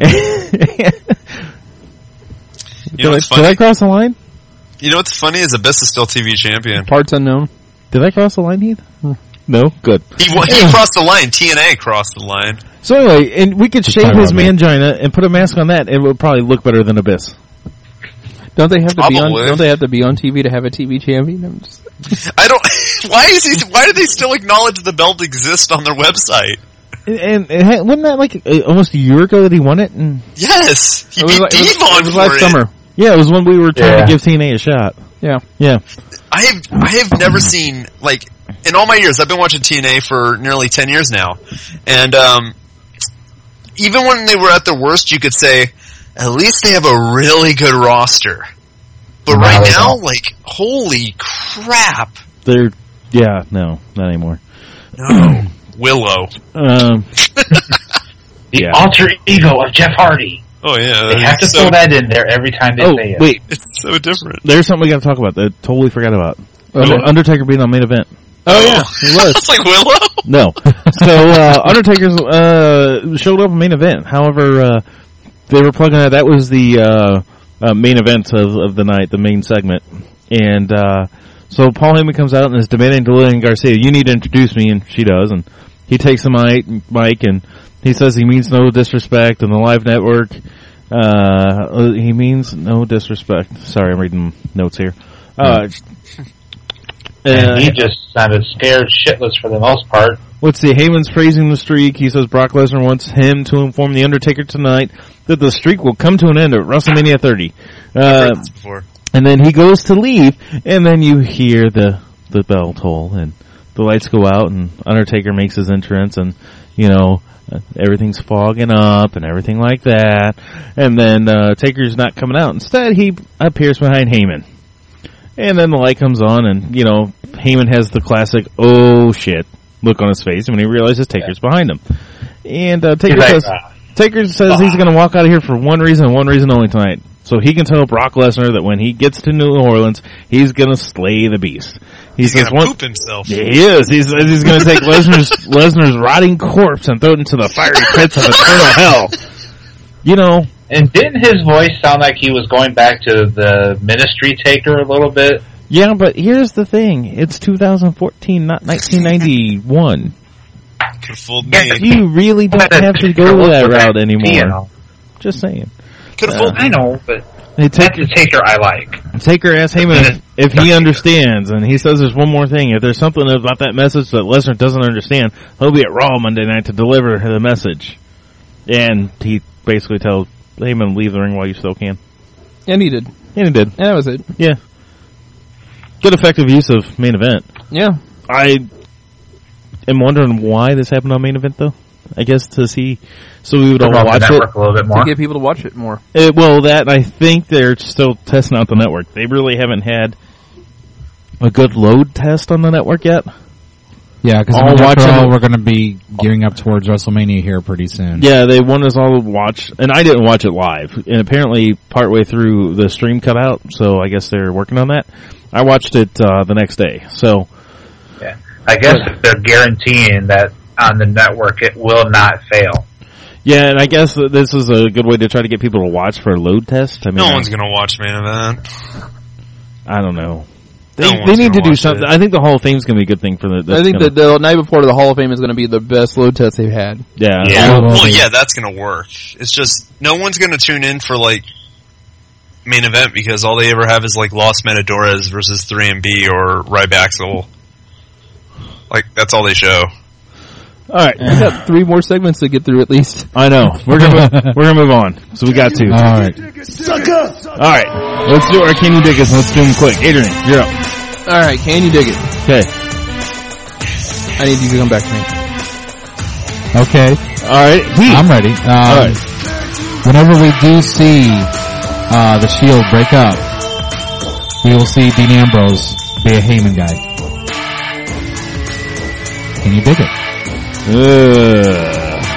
S5: You know
S1: did, I,
S5: what's
S1: did I
S5: funny?
S1: cross the line?
S5: You know what's funny is Abyss is still T V champion.
S2: Parts unknown.
S1: Did I cross the line, Heath? No? Good.
S5: He wa- he crossed the line. T N A crossed the line.
S1: So anyway, and we could shave
S3: talking
S1: his
S3: about me.
S1: mangina and put a mask on that, it would probably look better than Abyss.
S2: Don't they have to be on?
S5: Probably.
S2: Don't they have to be on T V to have a T V champion? I'm just,
S5: I don't. Why is he? Why do they still acknowledge the belt exists on their website?
S1: And, and, and ha- wasn't that like uh, almost a year ago that he won it? And
S5: Yes, he
S2: it was,
S5: beat
S2: like- it was,
S5: Devon
S2: it was
S5: for
S2: last
S5: it.
S2: summer.
S1: yeah, it was when we were trying
S6: Yeah.
S1: to give T N A a shot.
S2: Yeah.
S1: Yeah.
S5: I have I have never seen like in all my years I've been watching T N A for nearly ten years now, and um, even when they were at their worst, you could say at least they have a really good roster. But
S6: No,
S5: right
S6: they
S5: now,
S6: don't.
S5: like holy crap,
S1: They're, yeah, no, not anymore.
S5: no Willow.
S1: Um,
S6: The
S1: yeah.
S6: alter ego of Jeff Hardy.
S5: Oh yeah,
S6: They have to
S5: it's
S6: throw
S5: so,
S6: that in there every time they
S1: oh,
S6: say it.
S1: wait,
S5: it's so different.
S1: there's something we gotta talk about that I totally forgot about.
S2: Okay.
S1: Undertaker being on main event.
S2: Oh yeah,
S5: he was. It's like Willow.
S1: No. So, uh, Undertaker's, uh, showed up in main event. However, uh, they were plugging that. That was the, uh, uh, main event of, of the night, the main segment. And, uh, so Paul Heyman comes out and is demanding to Lillian Garcia, you need to introduce me, and she does. And he takes the mic, mic and he says he means no disrespect, and the live network, uh, he means no disrespect. Sorry, I'm reading notes here. Uh,
S6: And
S1: uh,
S6: he just sounded scared shitless for the most part.
S1: Let's see, Heyman's praising the streak. He says Brock Lesnar wants him to inform The Undertaker tonight that the streak will come to an end at WrestleMania thirty.
S5: I've
S1: Uh,
S5: heard this before.
S1: and then he goes to leave, and then you hear the, the bell toll, and the lights go out, and Undertaker makes his entrance, and, you know, uh, everything's fogging up, and everything like that. And then, uh, Taker's not coming out. Instead, he appears behind Heyman. And then the light comes on, and, you know, Heyman has the classic, oh shit, look on his face when he realizes Taker's behind him. And, uh, Taker
S6: He's like,
S1: says,
S6: uh,
S1: Taker says he's gonna walk out of here for one reason and one reason only tonight. So he can tell Brock Lesnar that when he gets to New Orleans, he's gonna slay the beast. He
S5: He's
S1: says
S5: gonna
S1: one,
S5: poop himself.
S1: yeah, he is. He says he's gonna take Lesnar's, Lesnar's rotting corpse and throw it into the fiery pits of eternal hell. You know,
S6: And didn't his voice sound like he was going back to the Ministry Taker a little bit?
S1: yeah, but here's the thing. It's two thousand fourteen, not nineteen ninety-one.
S5: Could have fooled
S6: Yeah,
S5: me.
S1: You really don't have to go that route anymore.
S6: You know.
S1: Just saying.
S5: Could have fooled me.
S6: I know, but
S1: Hey,
S6: that's
S1: take,
S6: the Taker I like.
S1: Taker asks Heyman if, if he understands, and he says there's one more thing. If there's something about that message that Lesnar doesn't understand, he'll be at Raw Monday night to deliver the message. And he basically tells Heyman, leave the ring while you still can.
S2: And he did.
S1: And he did.
S2: And that was it.
S1: Yeah. Good effective use of main event.
S2: Yeah.
S1: I am wondering why this happened on main event, though. I guess to see, so we would all
S6: Promote the
S1: watch it.
S6: network a little bit more.
S2: To get people to watch it more.
S1: It, well, that, I think they're still testing out the network. They really haven't had a good load test on the network yet.
S3: Yeah, because
S1: I'll watch it.
S3: we're going to be gearing up towards WrestleMania here pretty soon.
S1: Yeah, they want us all to watch, and I didn't watch it live. And apparently, partway through, the stream cut out, so I guess they're working on that. I watched it uh, the next day, so.
S6: Yeah. I guess they're guaranteeing that on the network it will not fail.
S1: Yeah, and I guess that this is a good way to try to get people to watch for a load test. I mean,
S5: No
S1: I,
S5: one's gonna watch main event.
S1: I don't know. They,
S5: No
S1: they
S5: one's
S1: need
S5: gonna
S1: to do
S5: watch
S1: something.
S5: it.
S1: I think the Hall of Fame is going to be a good thing for the.
S2: I think
S1: gonna,
S2: that the night before the Hall of Fame is going to be the best load test they've had.
S1: Yeah.
S5: Yeah.
S3: will
S5: Well,
S3: be.
S5: yeah, that's gonna work. It's just no one's gonna tune in for like main event because all they ever have is like Los Matadores versus three M B or Ryback. Like that's all they show.
S1: All right.
S2: We got three more segments to get through at least.
S1: I know. We're gonna we're gonna move on. So we got two.
S3: All right.
S1: All right. Let's do our Can You Dig Us. Let's do them quick. Adrian, you're up.
S2: All right, can you dig it?
S1: Okay.
S2: I need you to come back to me.
S3: Okay.
S1: All right. Heath.
S3: I'm ready. Um,
S1: All right.
S3: Whenever we do see uh, the Shield break up, we will see Dean Ambrose be a Heyman guy. Can you dig it?
S1: Ugh.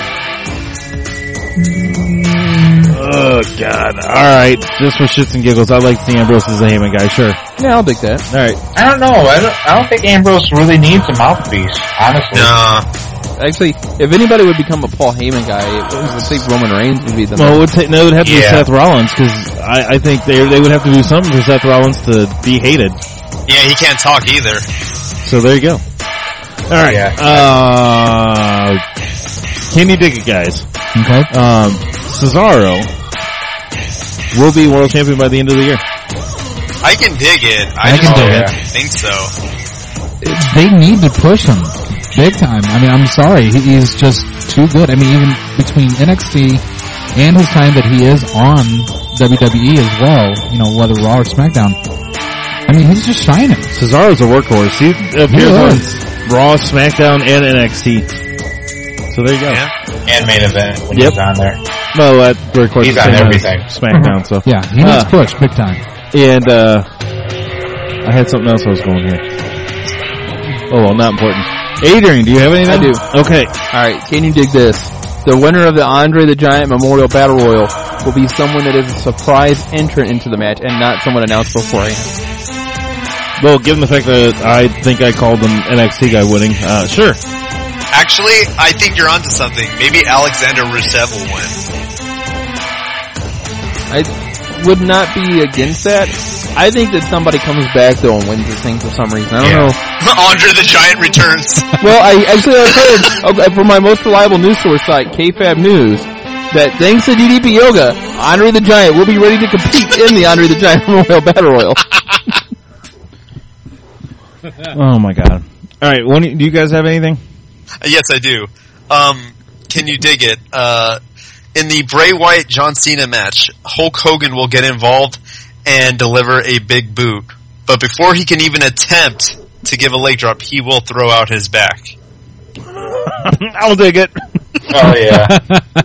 S1: Oh God! All right, just for shits and giggles, I like the Ambrose as a Heyman guy. Sure.
S2: Yeah, I'll dig that.
S1: All right.
S6: I don't know. I don't, I don't think Ambrose really needs a mouthpiece, honestly.
S5: Nah.
S2: Actually, if anybody would become a Paul Heyman guy, it was I think Roman Reigns would be the
S1: Well, it would, ta- no, it would have to be
S6: Yeah.
S1: Seth Rollins because I, I think they they would have to do something for Seth Rollins to be hated.
S5: Yeah, he can't talk either.
S1: So there you go. All right.
S6: Yeah.
S1: Uh, can you dig it, guys?
S3: Okay.
S1: Um, Cesaro will be world champion by the end of the year.
S5: I can dig it. I,
S3: I
S5: just
S3: can
S5: don't
S3: dig
S6: it.
S5: think so.
S3: They need to push him big time. I mean, I'm sorry. He, he's just too good. I mean, even between N X T and his time that he is on W W E as well, you know, whether Raw or SmackDown, I mean, he's just shining.
S1: Cesaro's a workhorse. He appears
S3: He
S1: on
S3: is.
S1: Raw, SmackDown, and N X T. So there you go.
S5: Yeah.
S6: And main event when
S1: Yep.
S6: he's on there.
S1: Well, that of course
S6: He's
S1: the
S6: on
S1: same as
S6: everything.
S1: SmackDown. So
S3: Yeah, he needs
S1: Uh,
S3: push big time.
S1: and uh, I had something else I was going here. Oh well, not important. Adrian, do you have anything?
S2: I do.
S1: Okay.
S2: Alright, can you dig this? The winner of the Andre the Giant Memorial Battle Royal will be someone that is a surprise entrant into the match and not someone announced beforehand.
S1: Well, given the fact that I think I called an N X T guy winning, uh, sure.
S5: Actually, I think you're onto something. Maybe Alexander Rusev will win.
S2: I would not be against that. I think that somebody comes back though and wins this thing for some reason. I don't
S6: Yeah.
S2: know.
S5: Andre the Giant returns.
S2: Well, I actually I've heard okay, from my most reliable news source site, K F A B News, that thanks to D D P Yoga, Andre the Giant will be ready to compete in the Andre the Giant Memorial Battle Royal.
S1: Oh my god. All right. One, do you guys have anything?
S5: Yes, I do. Um, can you dig it? Uh, in the Bray Wyatt John Cena match, Hulk Hogan will get involved and deliver a big boot. But before he can even attempt to give a leg drop, he will throw out his back.
S1: I'll dig it.
S6: Oh yeah.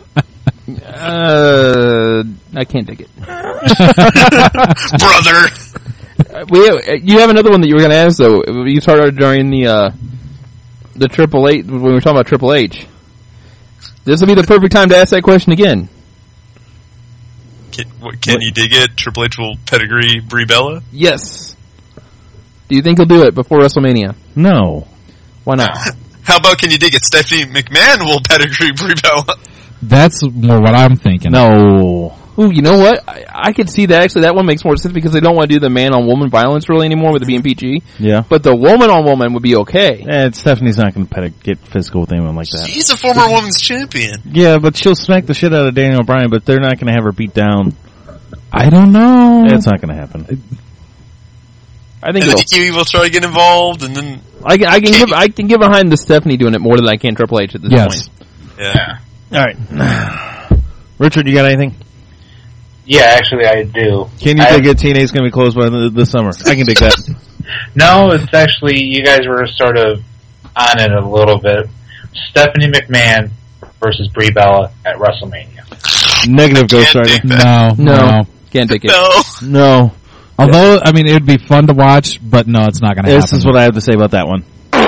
S2: Uh, I can't dig it.
S5: Brother!
S2: Uh, we have, you have another one that you were going to ask though. You started during the uh, the Triple H when we were talking about Triple H. This will be the perfect time to ask that question again.
S5: Can, what, can you dig it? Triple H will pedigree Brie Bella?
S2: Yes. Do you think he'll do it before WrestleMania?
S1: No.
S2: Why not?
S5: How about can you dig it? Stephanie McMahon will pedigree Brie Bella.
S3: That's more what I'm thinking.
S1: No.
S2: Ooh, you know what? I, I could see that. Actually, that one makes more sense because they don't want to do the man-on-woman violence really anymore with it being P G.
S1: Yeah.
S2: But the woman-on-woman would be okay.
S1: And Stephanie's not going to get physical with anyone like that.
S5: She's a former women's champion.
S1: Yeah, but she'll smack the shit out of Daniel Bryan, but they're not going to have her beat down.
S3: I don't know.
S1: It's not going to happen.
S2: I think
S5: And then
S2: it'll-
S5: Nikki will try to get involved, and then
S2: I can, I can give I can get behind the Stephanie doing it more than I can Triple H at this
S3: Yes.
S2: point.
S5: yeah.
S1: All right. Richard, you got anything?
S6: Yeah, actually, I do.
S1: Can you
S6: I-
S1: dig it? T N A's going to be closed by the, the summer. I can dig that.
S6: No, it's actually, you guys were sort of on it a little bit. Stephanie McMahon versus Brie Bella at WrestleMania.
S1: Negative Ghost
S5: Can't
S1: Rider.
S5: dig that.
S3: No,
S2: No,
S3: no.
S2: can't take it.
S5: No.
S1: No.
S3: Although, I mean, it would be fun to watch, but no, it's not going to happen.
S1: This is what I have to say about that one.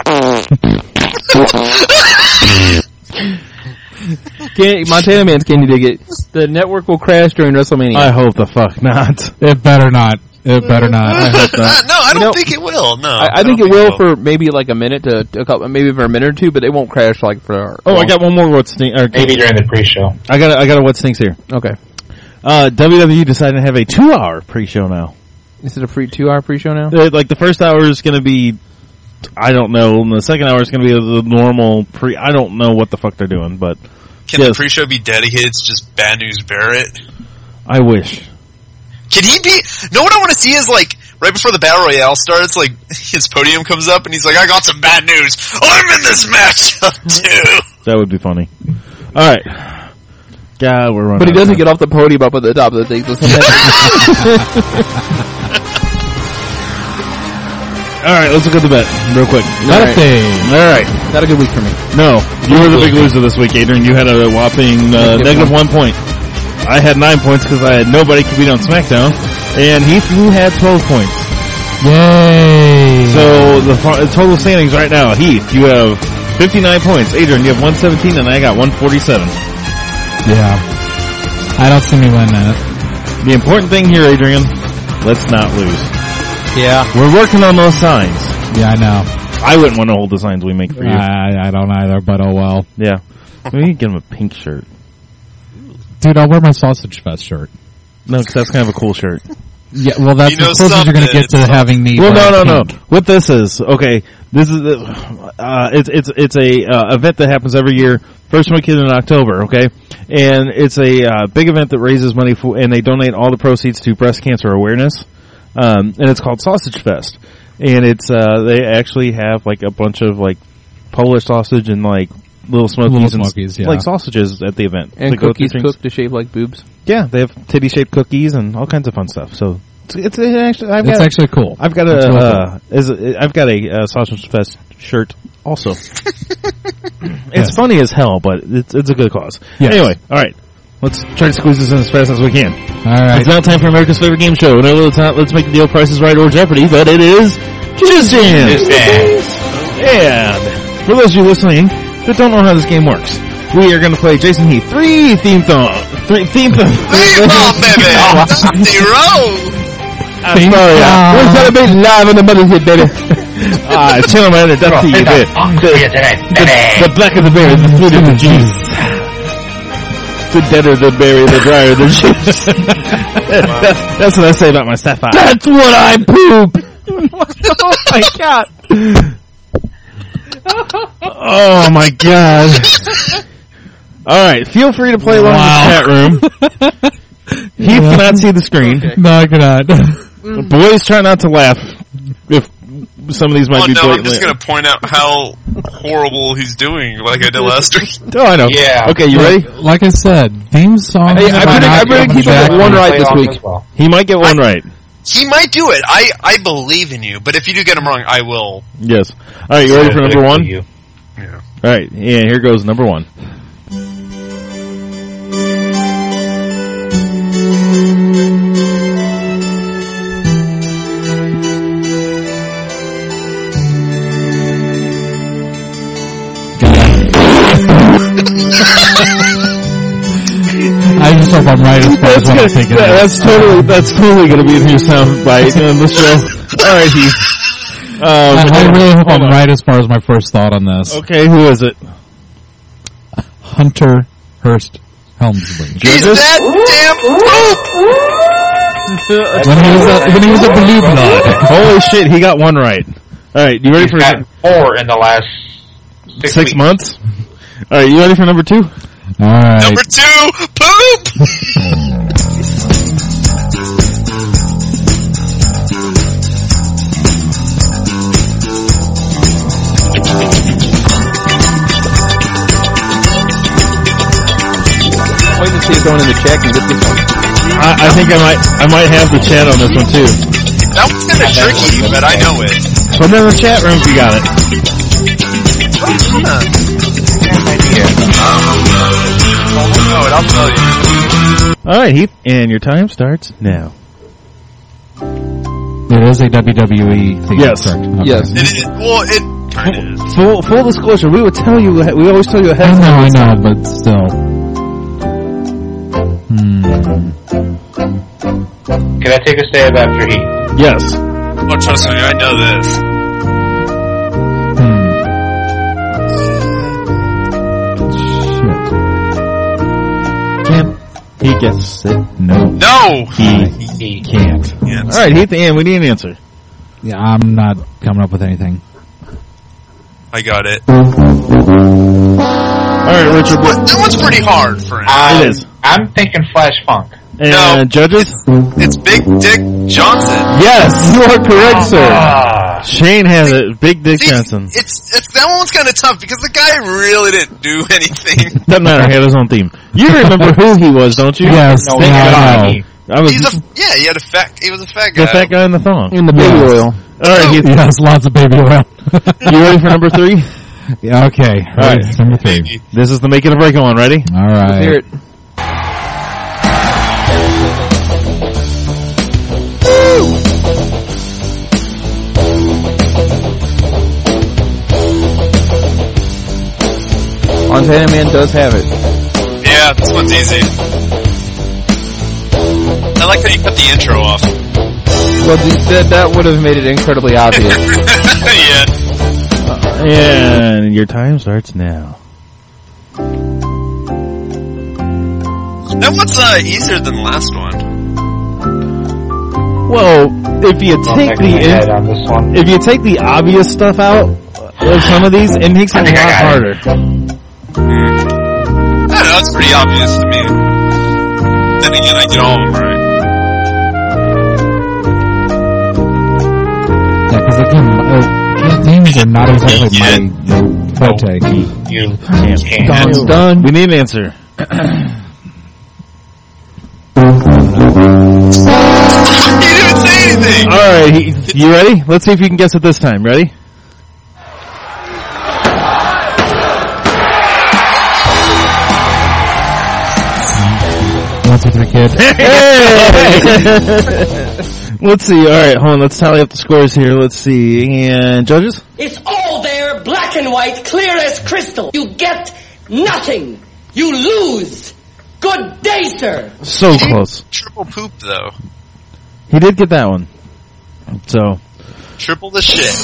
S2: Can, Montana Man's Can You Dig It? The network will crash during WrestleMania.
S1: I hope the fuck not.
S3: It better not. It better not.
S1: I hope not.
S5: no, I
S2: You
S5: don't
S2: know,
S5: think it will. No,
S2: I, I think
S5: don't
S2: it will for maybe like a minute to, to a couple, maybe for a minute or two, but it won't crash like for.
S1: Oh, I got one more. What stink? Or,
S6: Maybe during the pre-show.
S1: I got. A, I got a what stinks here.
S2: Okay.
S1: Uh, W W E decided to have a two-hour pre-show now.
S2: Is it a free two-hour pre-show now?
S1: Uh, Like the first hour is going to be, I don't know, and the second hour is going to be the normal pre. I don't know what the fuck they're doing, but
S5: Can
S1: yes.
S5: the pre-show be dedicated to just Bad News Barrett?
S1: I wish.
S5: Can he be? No, what I want to see is like right before the battle royale starts, like his podium comes up and he's like, "I got some bad news. I'm in this matchup too."
S1: That would be funny. All right. God, we're running.
S2: But he
S1: out of
S2: doesn't
S1: time.
S2: get off the podium up at the top of the thing. So sometimes-
S1: All right, let's look at the bet real quick.
S2: Not a thing.
S1: All right.
S2: Not a good week for me.
S1: No, you were the big loser this week, Adrian. You had a whopping uh,
S2: Negative
S1: negative one point. I had nine points because I had nobody could beat on SmackDown, and Heath, you had twelve points.
S3: Yay!
S1: So the fa- total standings right now, Heath, you have fifty-nine points. Adrian, you have one seventeen, and I got one forty-seven.
S3: yeah. I don't see me winning that.
S1: The important thing here, Adrian, let's not lose.
S2: Yeah.
S1: We're working on those signs.
S3: Yeah, I know.
S1: I wouldn't want to hold the signs we make for you.
S3: I, I don't either, but oh well.
S1: Yeah. Maybe you can get him a pink shirt.
S3: Dude, I'll wear my Sausage Fest shirt.
S1: No, because that's kind of a cool shirt.
S3: Yeah, well, that's
S5: You know
S3: the closest you're going to
S5: something,
S3: get to
S5: it's
S3: having me.
S1: Well,
S3: wear
S1: no, no, no.
S3: pink.
S1: What this is, okay, this is, uh, it's, it's, it's a, uh, event that happens every year, first weekend in October, okay? And it's a, uh, big event that raises money for, and they donate all the proceeds to breast cancer awareness. Um, and it's called Sausage Fest. And it's, uh, they actually have like a bunch of like Polish sausage and like little smokies,
S3: Little
S1: and
S3: Smokies, yeah.
S1: like sausages at the event.
S2: And
S1: They go
S2: cookies
S1: through things.
S2: cooked to shape like boobs.
S1: Yeah, they have titty shaped cookies and all kinds of fun stuff. So it's, it's it actually, I've
S3: It's
S1: got,
S3: actually cool.
S1: I've got
S3: It's
S1: a,
S3: really
S1: uh, is a, I've got a uh, Sausage Fest shirt also. It's
S3: Yes.
S1: funny as hell, but it's it's a good cause.
S3: Yes.
S1: Anyway, all right, let's try to squeeze this in as fast as we can.
S3: All right.
S1: It's now time for America's favorite game show. No, it's not. Let's make the deal. Price is Right or Jeopardy, but it is Jizz Jams. And for those of you listening that don't know how this game works, we are going to play Jason Heath three theme song, three theme song.
S5: Hey, Mom, baby, zero.
S1: I'm sorry. uh,
S2: We're celebrating live in the Mother's Day, baby.
S1: Ah, chill, man. That's to you. The, the, the blacker the berry, the sweeter the juice. The deader the berry, the drier the juice. that's, that's what I say about my sapphire.
S2: That's what I poop.
S1: Oh my god. Oh my god. Alright, feel free to play along
S3: Wow.
S1: in the chat room. Heath cannot see the screen.
S3: No, I cannot.
S1: Boys, try not to laugh if some of these might
S5: Oh
S1: be
S5: no, I'm
S1: blatantly.
S5: just gonna point out how horrible he's doing, like I did last week.
S1: Oh, I know.
S6: Yeah.
S1: Okay, you ready?
S3: Like I said, theme song.
S2: Hey, I predict- I predict he's gonna get one right this week.
S1: He might get one right.
S5: He might do it. I, I believe in you, but if you do get him wrong, I will.
S1: Yes. Alright, you ready for number one?
S6: You.
S5: Yeah.
S1: Alright, yeah, here goes number one.
S3: I just hope I'm right as far as what I'm thinking.
S1: Yeah, that's totally that's totally going to be a new sound bite on the show. All right, Heath. Um,
S3: I, I really hope I'm right as far as my first thought on this.
S1: Okay, who is it?
S3: Hunter Hearst Helmsley.
S5: He's that damn poop!
S3: When he was a, when he was a blue blood.
S1: Holy shit, he got one right. All right, you ready
S6: He's
S1: for
S6: got four in the last six,
S1: six
S6: weeks.
S1: months? All right, you ready for number two?
S3: All right.
S5: Number two, poop!
S2: Wait to see it going in the check and just get some.
S1: I, I think I might I might have the chat on this one too.
S5: That was kind of tricky, but I know it.
S1: Put it in the chat room if you got it.
S5: I'll know it, I'll tell you.
S1: All right, Heath, and your time starts now.
S3: It is a W W E theme.
S1: Yes.
S3: Correct. Okay.
S2: Yes.
S5: It, it, well, it kind of is.
S1: Full full disclosure, we would tell you. We always tell you ahead.
S3: I
S1: of
S3: know,
S1: time.
S3: I know, but still. Hmm.
S6: Can I take a stab after he?
S1: Yes.
S5: Oh, trust me, I know this.
S3: Hmm. Shit. Can't.
S1: He gets it.
S3: No.
S5: No!
S1: He
S6: He.
S3: Can't.
S5: Yes.
S1: All right, Heath, and we need an answer.
S3: Yeah, I'm not coming up with anything.
S5: I got it.
S1: All right, Richard.
S5: What, that one's pretty hard for him.
S6: Um,
S1: It is.
S6: I'm thinking Flash Funk.
S1: And
S5: No.
S1: judges?
S5: It's Big Dick Johnson.
S1: Yes, you are correct, sir.
S6: Ah,
S1: Shane has it. Big Dick
S5: See,
S1: Johnson.
S5: It's, it's, that one's kind of tough because the guy really didn't do anything.
S1: Doesn't matter. He had his own theme. You remember who he was, don't you?
S3: Yes,
S6: no,
S1: Thank
S3: yeah,
S1: God.
S3: I know.
S6: he-
S1: I was
S5: He's a, yeah, he had a fat, he was a fat guy.
S1: the fat guy in the thong.
S2: In the baby
S3: Yes.
S2: oil.
S1: All right, Heath.
S3: Yes, lots of baby oil.
S1: You ready for number three?
S3: Yeah, okay.
S1: All right.
S3: Ready. Number three.
S1: This is the make it or break it one. Ready?
S3: All right.
S2: Hear it. Montana Man does have it.
S5: Yeah, this one's easy. I like how you cut the intro off.
S2: Well, th- that that would have made it incredibly obvious.
S5: Yeah.
S1: And your time starts now.
S5: That one's uh, easier than the last one.
S1: Well, if you
S6: I'll
S1: take
S6: take my head
S1: the
S6: on this one.
S1: if you take the obvious stuff out of some of these, it makes it a
S6: I think I
S1: lot
S6: got
S1: harder.
S5: I don't know, it's pretty obvious to me. Then again, I get all of them right.
S3: Yeah, because again, uh, themes are not exactly
S5: Yeah.
S3: my forte.
S6: You
S1: Can't.
S6: can't.
S2: Dawn's done.
S1: We need an answer.
S5: He didn't say anything!
S1: All right, he, you ready? Let's see if you can guess it this time. Ready?
S3: One, two, three, kid.
S1: Let's see. All right, hold on. Let's tally up the scores here. Let's see. And judges?
S7: It's all there, black and white, clear as crystal. You get nothing. You lose. Good day, sir.
S1: So close.
S5: Triple poop, though.
S1: He did get that one. So,
S5: Triple the shit.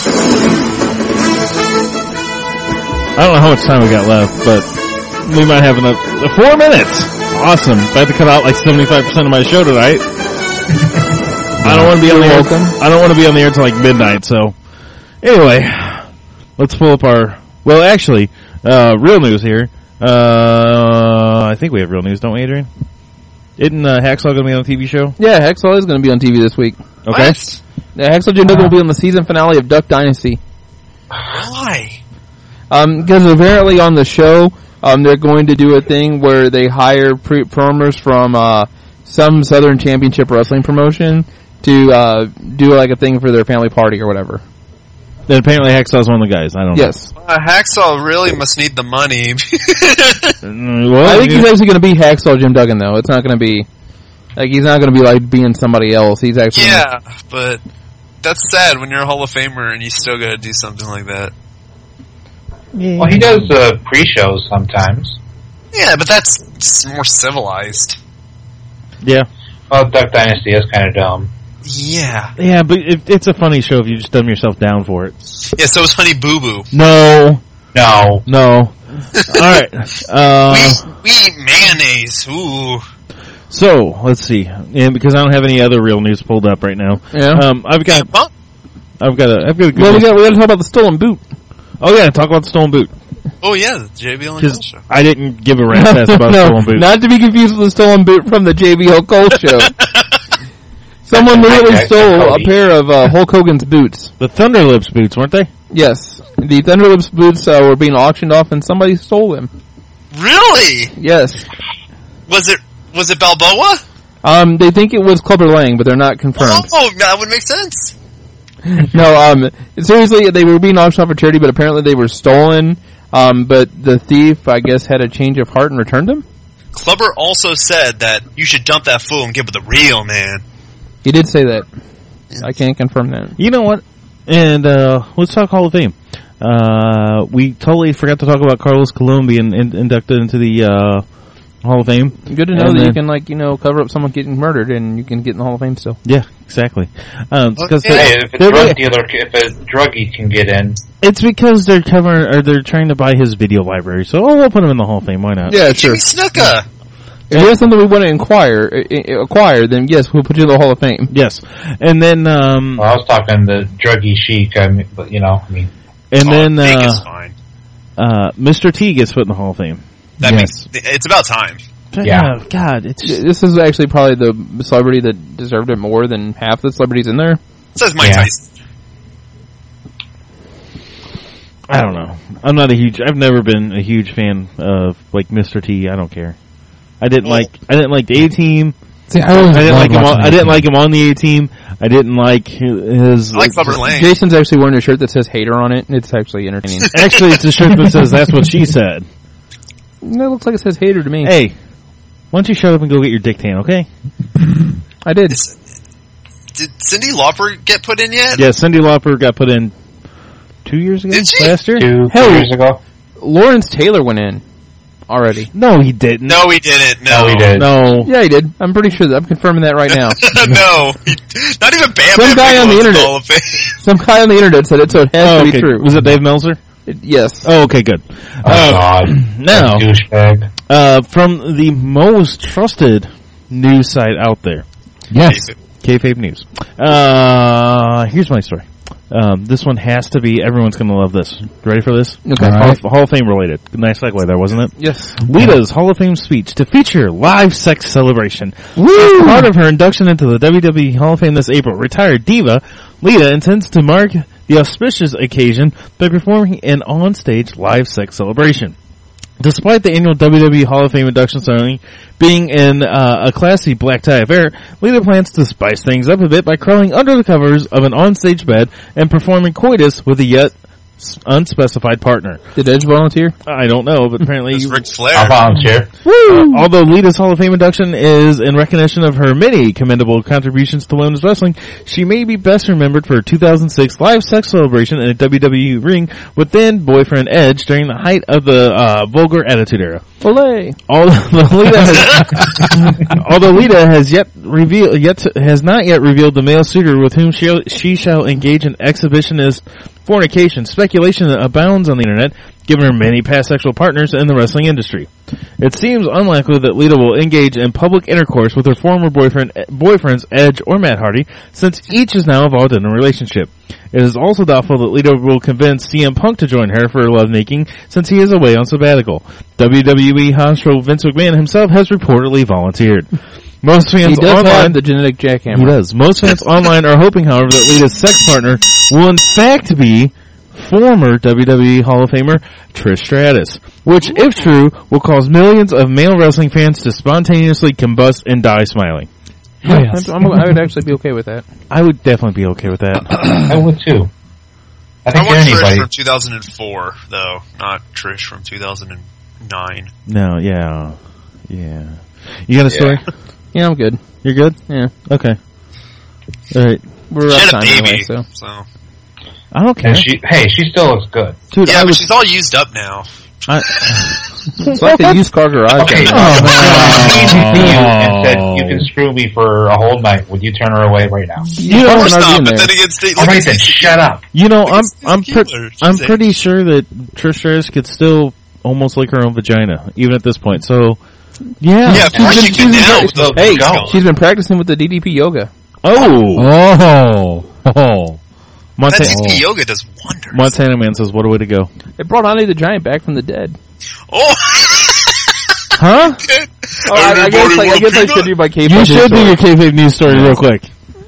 S1: I don't know how much time we got left, but we might have enough. uh, Four minutes! Awesome. If I have to cut out like seventy-five percent of my show tonight. I don't want to be on the air. I don't want to be on the air until like midnight, so. Anyway, let's pull up our, well actually, uh, real news here. Uh, I think we have real news, don't we, Adrian? Isn't uh, Hacksaw going to be on a T V show?
S2: Yeah, Hacksaw is going to be on T V this week.
S1: Okay.
S5: What?
S2: Yeah, Hacksaw Jim Duggan will be on the season finale of Duck Dynasty.
S5: Why?
S2: Um, because apparently on the show, um, they're going to do a thing where they hire pre- performers from uh, some Southern Championship Wrestling promotion to uh, do like a thing for their family party or whatever.
S1: Then apparently Hacksaw's one of the guys. I don't
S2: Yes.
S5: Uh, Hacksaw really must need the money.
S1: know. Well,
S2: I think
S1: you-
S2: he's actually going to be Hacksaw Jim Duggan, though. It's not going to be, like, he's not going to be, like, being somebody else. He's actually...
S5: Yeah, but that's sad when you're a Hall of Famer and you still gotta do something like that.
S6: Well, he does uh, pre-shows sometimes.
S5: Yeah, but that's just more civilized.
S1: Yeah.
S6: Well, Duck Dynasty is kind of dumb.
S5: Yeah.
S1: Yeah, but it, it's a funny show if you just dumb yourself down for it.
S5: Yeah, so is Honey Boo Boo.
S1: No.
S6: No.
S1: No. right. Uh,
S5: we, we eat mayonnaise. Ooh.
S1: so, let's see. And because I don't have any other real news pulled up right now.
S2: Yeah.
S1: Um, I've got,
S5: Well,
S1: I've got a, I've got a good
S2: Well, we
S1: one.
S2: got we got to talk about the stolen boot.
S1: Oh yeah, talk about the stolen boot.
S5: oh yeah, the J B L and Cole
S1: Because
S5: show.
S1: I didn't give a rat's ass about
S2: no,
S1: stolen boot.
S2: not to be confused with the stolen boot from the J B L Cole show. Someone literally
S6: Okay,
S2: stole a
S6: Cody.
S2: pair of uh, Hulk Hogan's boots.
S1: The Thunderlips boots, weren't they?
S2: Yes, the Thunderlips boots uh, were being auctioned off, and somebody stole them.
S5: Really?
S2: Yes.
S5: Was it was it Balboa?
S2: Um, they think it was Clubber Lang, but they're not confirmed.
S5: Oh, that would make sense.
S2: No, um, seriously, they were being auctioned off for charity, but apparently they were stolen. Um, but the thief, I guess, had a change of heart and returned them.
S5: Clubber also said that you should dump that fool and get with the real man.
S2: He did say that. I can't confirm that.
S1: You know what? And uh, let's talk Hall of Fame. Uh, we totally forgot to talk about Carlos Colon being in, inducted into the uh, Hall of Fame.
S2: Good to know
S1: And
S2: that you
S1: then-
S2: can, like, you know, cover up someone getting murdered and you can get in the Hall of Fame still.
S1: Yeah, exactly. Um, it's 'cause
S5: Okay.
S1: they-
S6: Hey, if a
S1: they're
S6: drug
S1: really-
S6: dealer, if a druggie can get in,
S1: it's because they're covering or they're trying to buy his video library. So oh, we'll put him in the Hall of Fame. Why not?
S2: Yeah,
S5: Jimmy Snuka.
S2: If there's something we want to inquire, I- I- acquire, then yes, we'll put you in the Hall of Fame.
S1: Yes, and then um,
S6: well, I was talking the druggie chic. I mean, but you know, I mean,
S1: and
S5: Oh,
S1: then
S5: Big is
S1: uh,
S5: fine.
S1: uh, Mister T gets put in the Hall of Fame.
S5: That
S2: yes.
S5: makes it's about time.
S6: Yeah.
S1: Oh, God, it's just,
S2: This is actually probably the celebrity that deserved it more than half the celebrities in there.
S5: It says Mike
S6: Yeah.
S5: Tyson.
S1: I don't know. I'm not a huge. I've never been a huge fan of like Mister T. I don't care. I didn't
S5: Well-
S1: like. I didn't like the A Team.
S3: See, I, always
S1: I didn't
S3: loved
S1: like him. On,
S3: watching
S1: I didn't
S3: that
S1: like him on the A Team. I didn't like his.
S5: I like Clubber Lang.
S2: Jason's actually wearing a shirt that says hater on it. It's actually entertaining.
S1: Actually, it's a shirt that says "That's what she said."
S2: It looks like it says hater to me.
S1: Hey, why don't you shut up and go get your dick tan? Okay.
S2: I did.
S5: Did Cyndi Lauper get put in yet?
S1: Yeah, Cyndi Lauper got put in two years ago.
S5: Did she?
S1: Last year?
S6: two
S2: Hell.
S6: three years ago.
S2: Lawrence Taylor went in already.
S1: No, he didn't.
S5: No, he didn't. No,
S6: No, he did.
S1: No.
S2: Yeah, he did. I'm pretty sure that. I'm confirming that right now.
S5: no, he, not even Bam
S2: Some
S5: Bam
S2: guy on the
S5: Bigelow's in
S2: internet.
S5: Hall of Fame.
S2: Some guy on the internet said it, so it has
S1: Oh,
S2: to be
S1: okay.
S2: true.
S1: Was it Dave Meltzer?
S2: It- yes.
S1: Oh, okay, good.
S6: Oh
S1: Uh,
S6: God,
S1: now,
S6: douchebag.
S1: uh, from the most trusted news site out there,
S3: Yes.
S1: Kayfabe News. Uh, here's my story. Um, this one has to be, everyone's gonna love this. Ready for this?
S2: Okay.
S3: All
S1: Hall,
S3: right.
S1: of, Hall of Fame related. Nice segue there, wasn't it?
S2: Yes.
S1: Lita's Hall of Fame speech to feature live sex celebration. As part of her induction into the W W E Hall of Fame this April, retired diva Lita intends to mark the auspicious occasion by performing an on-stage live sex celebration. Despite the annual W W E Hall of Fame induction ceremony being in uh, a classy black tie affair, Lita plans to spice things up a bit by crawling under the covers of an on-stage bed and performing coitus with a yet s- unspecified partner.
S2: Did Edge volunteer?
S1: I don't know, but apparently
S5: It's Ric Flair.
S6: I'll volunteer.
S1: uh, although Lita's Hall of Fame induction is in recognition of her many commendable contributions to women's wrestling, she may be best remembered for her two thousand six live sex celebration in a W W E ring with then boyfriend Edge during the height of the uh, vulgar attitude era.
S2: Olay.
S1: Although Lita has, although Lita has yet revealed, yet to, has not yet revealed the male suitor with whom she, she shall engage in exhibitionist fornication, speculation abounds on the internet, given her many past sexual partners in the wrestling industry. It seems unlikely that Lita will engage in public intercourse with her former boyfriend, boyfriends Edge or Matt Hardy, since each is now involved in a relationship. It is also doubtful that Lita will convince C M Punk to join her for lovemaking, since he is away on sabbatical. W W E honcho Vince McMahon himself has reportedly volunteered. Most fans
S2: He does
S1: online,
S2: have the genetic jackhammer.
S1: he does. Most fans online are hoping, however, that Lita's sex partner will in fact be former W W E Hall of Famer Trish Stratus, which, if true, will cause millions of male wrestling fans to spontaneously combust and die smiling.
S3: Oh, yes.
S2: I'm, I would actually be okay with that.
S1: I would definitely be okay with that.
S6: I would too. I
S5: I
S6: think
S5: want Trish
S6: anybody.
S5: from two thousand four, though, not Trish from two thousand nine.
S1: No, yeah, yeah. You got a story?
S2: Yeah, I'm good.
S1: You're good?
S2: Yeah.
S1: Okay. All right.
S2: We're
S5: She
S2: out of
S5: had a
S2: time
S5: baby,
S2: anyway, so.
S5: so.
S1: I don't care.
S6: And she, hey, she still looks good.
S1: Dude,
S5: Yeah,
S1: I
S5: but
S1: was,
S5: she's all used up now.
S1: I,
S2: It's like the used car garage.
S6: Okay,
S2: down there.
S6: if she came to you and
S1: Oh.
S6: said you can screw me for a whole night, would you turn her away right now?
S1: you
S2: Of
S1: know,
S2: course
S5: Stop,
S2: not
S5: but
S2: in
S5: then
S2: there.
S5: again, Steve,
S6: All
S5: look
S6: right
S5: at
S6: then,
S5: Stacey-
S6: shut up.
S1: you know, I'm,
S5: It's
S1: I'm,
S5: Stacey
S1: pre-
S5: Keebler.
S1: I'm
S5: She's
S1: pretty sure that Trish Stratus could still almost like her own vagina, even at this point. So, yeah.
S5: Yeah, of course you can now. with the-
S2: Hey,
S5: gone.
S2: she's been practicing with the D D P yoga.
S1: Oh!
S3: Oh, oh.
S5: That
S1: Montana,
S5: D D P yoga does wonders.
S1: Montana Man says, what a way to go.
S2: It brought Andre the Giant back from the dead.
S5: Oh!
S1: Huh?
S2: Oh, I, I guess, like, I guess I should do my K-pop.
S1: You should do your kayfabe news story real quick.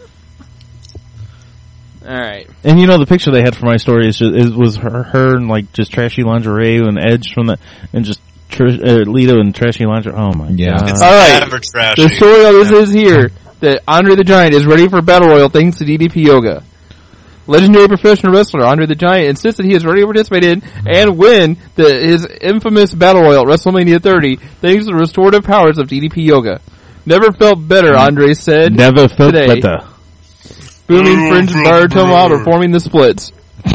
S2: Alright.
S1: And you know, the picture they had for my story is just, is, was her, her in like just trashy lingerie and Edge from the, and just tr- uh, Lito in trashy lingerie. Oh my
S3: Yeah.
S1: god.
S5: It's
S2: Alright.
S5: never trashy.
S2: The story of this is here that Andre the Giant is ready for Battle Royal thanks to D D P Yoga. Legendary professional wrestler Andre the Giant insists that he is ready to participate in and win the, his infamous Battle Royal at WrestleMania thirty thanks to the restorative powers of D D P Yoga. Never felt better, Andre said.
S1: Never felt
S2: today.
S1: better.
S2: Booming fringe baritone while performing the splits.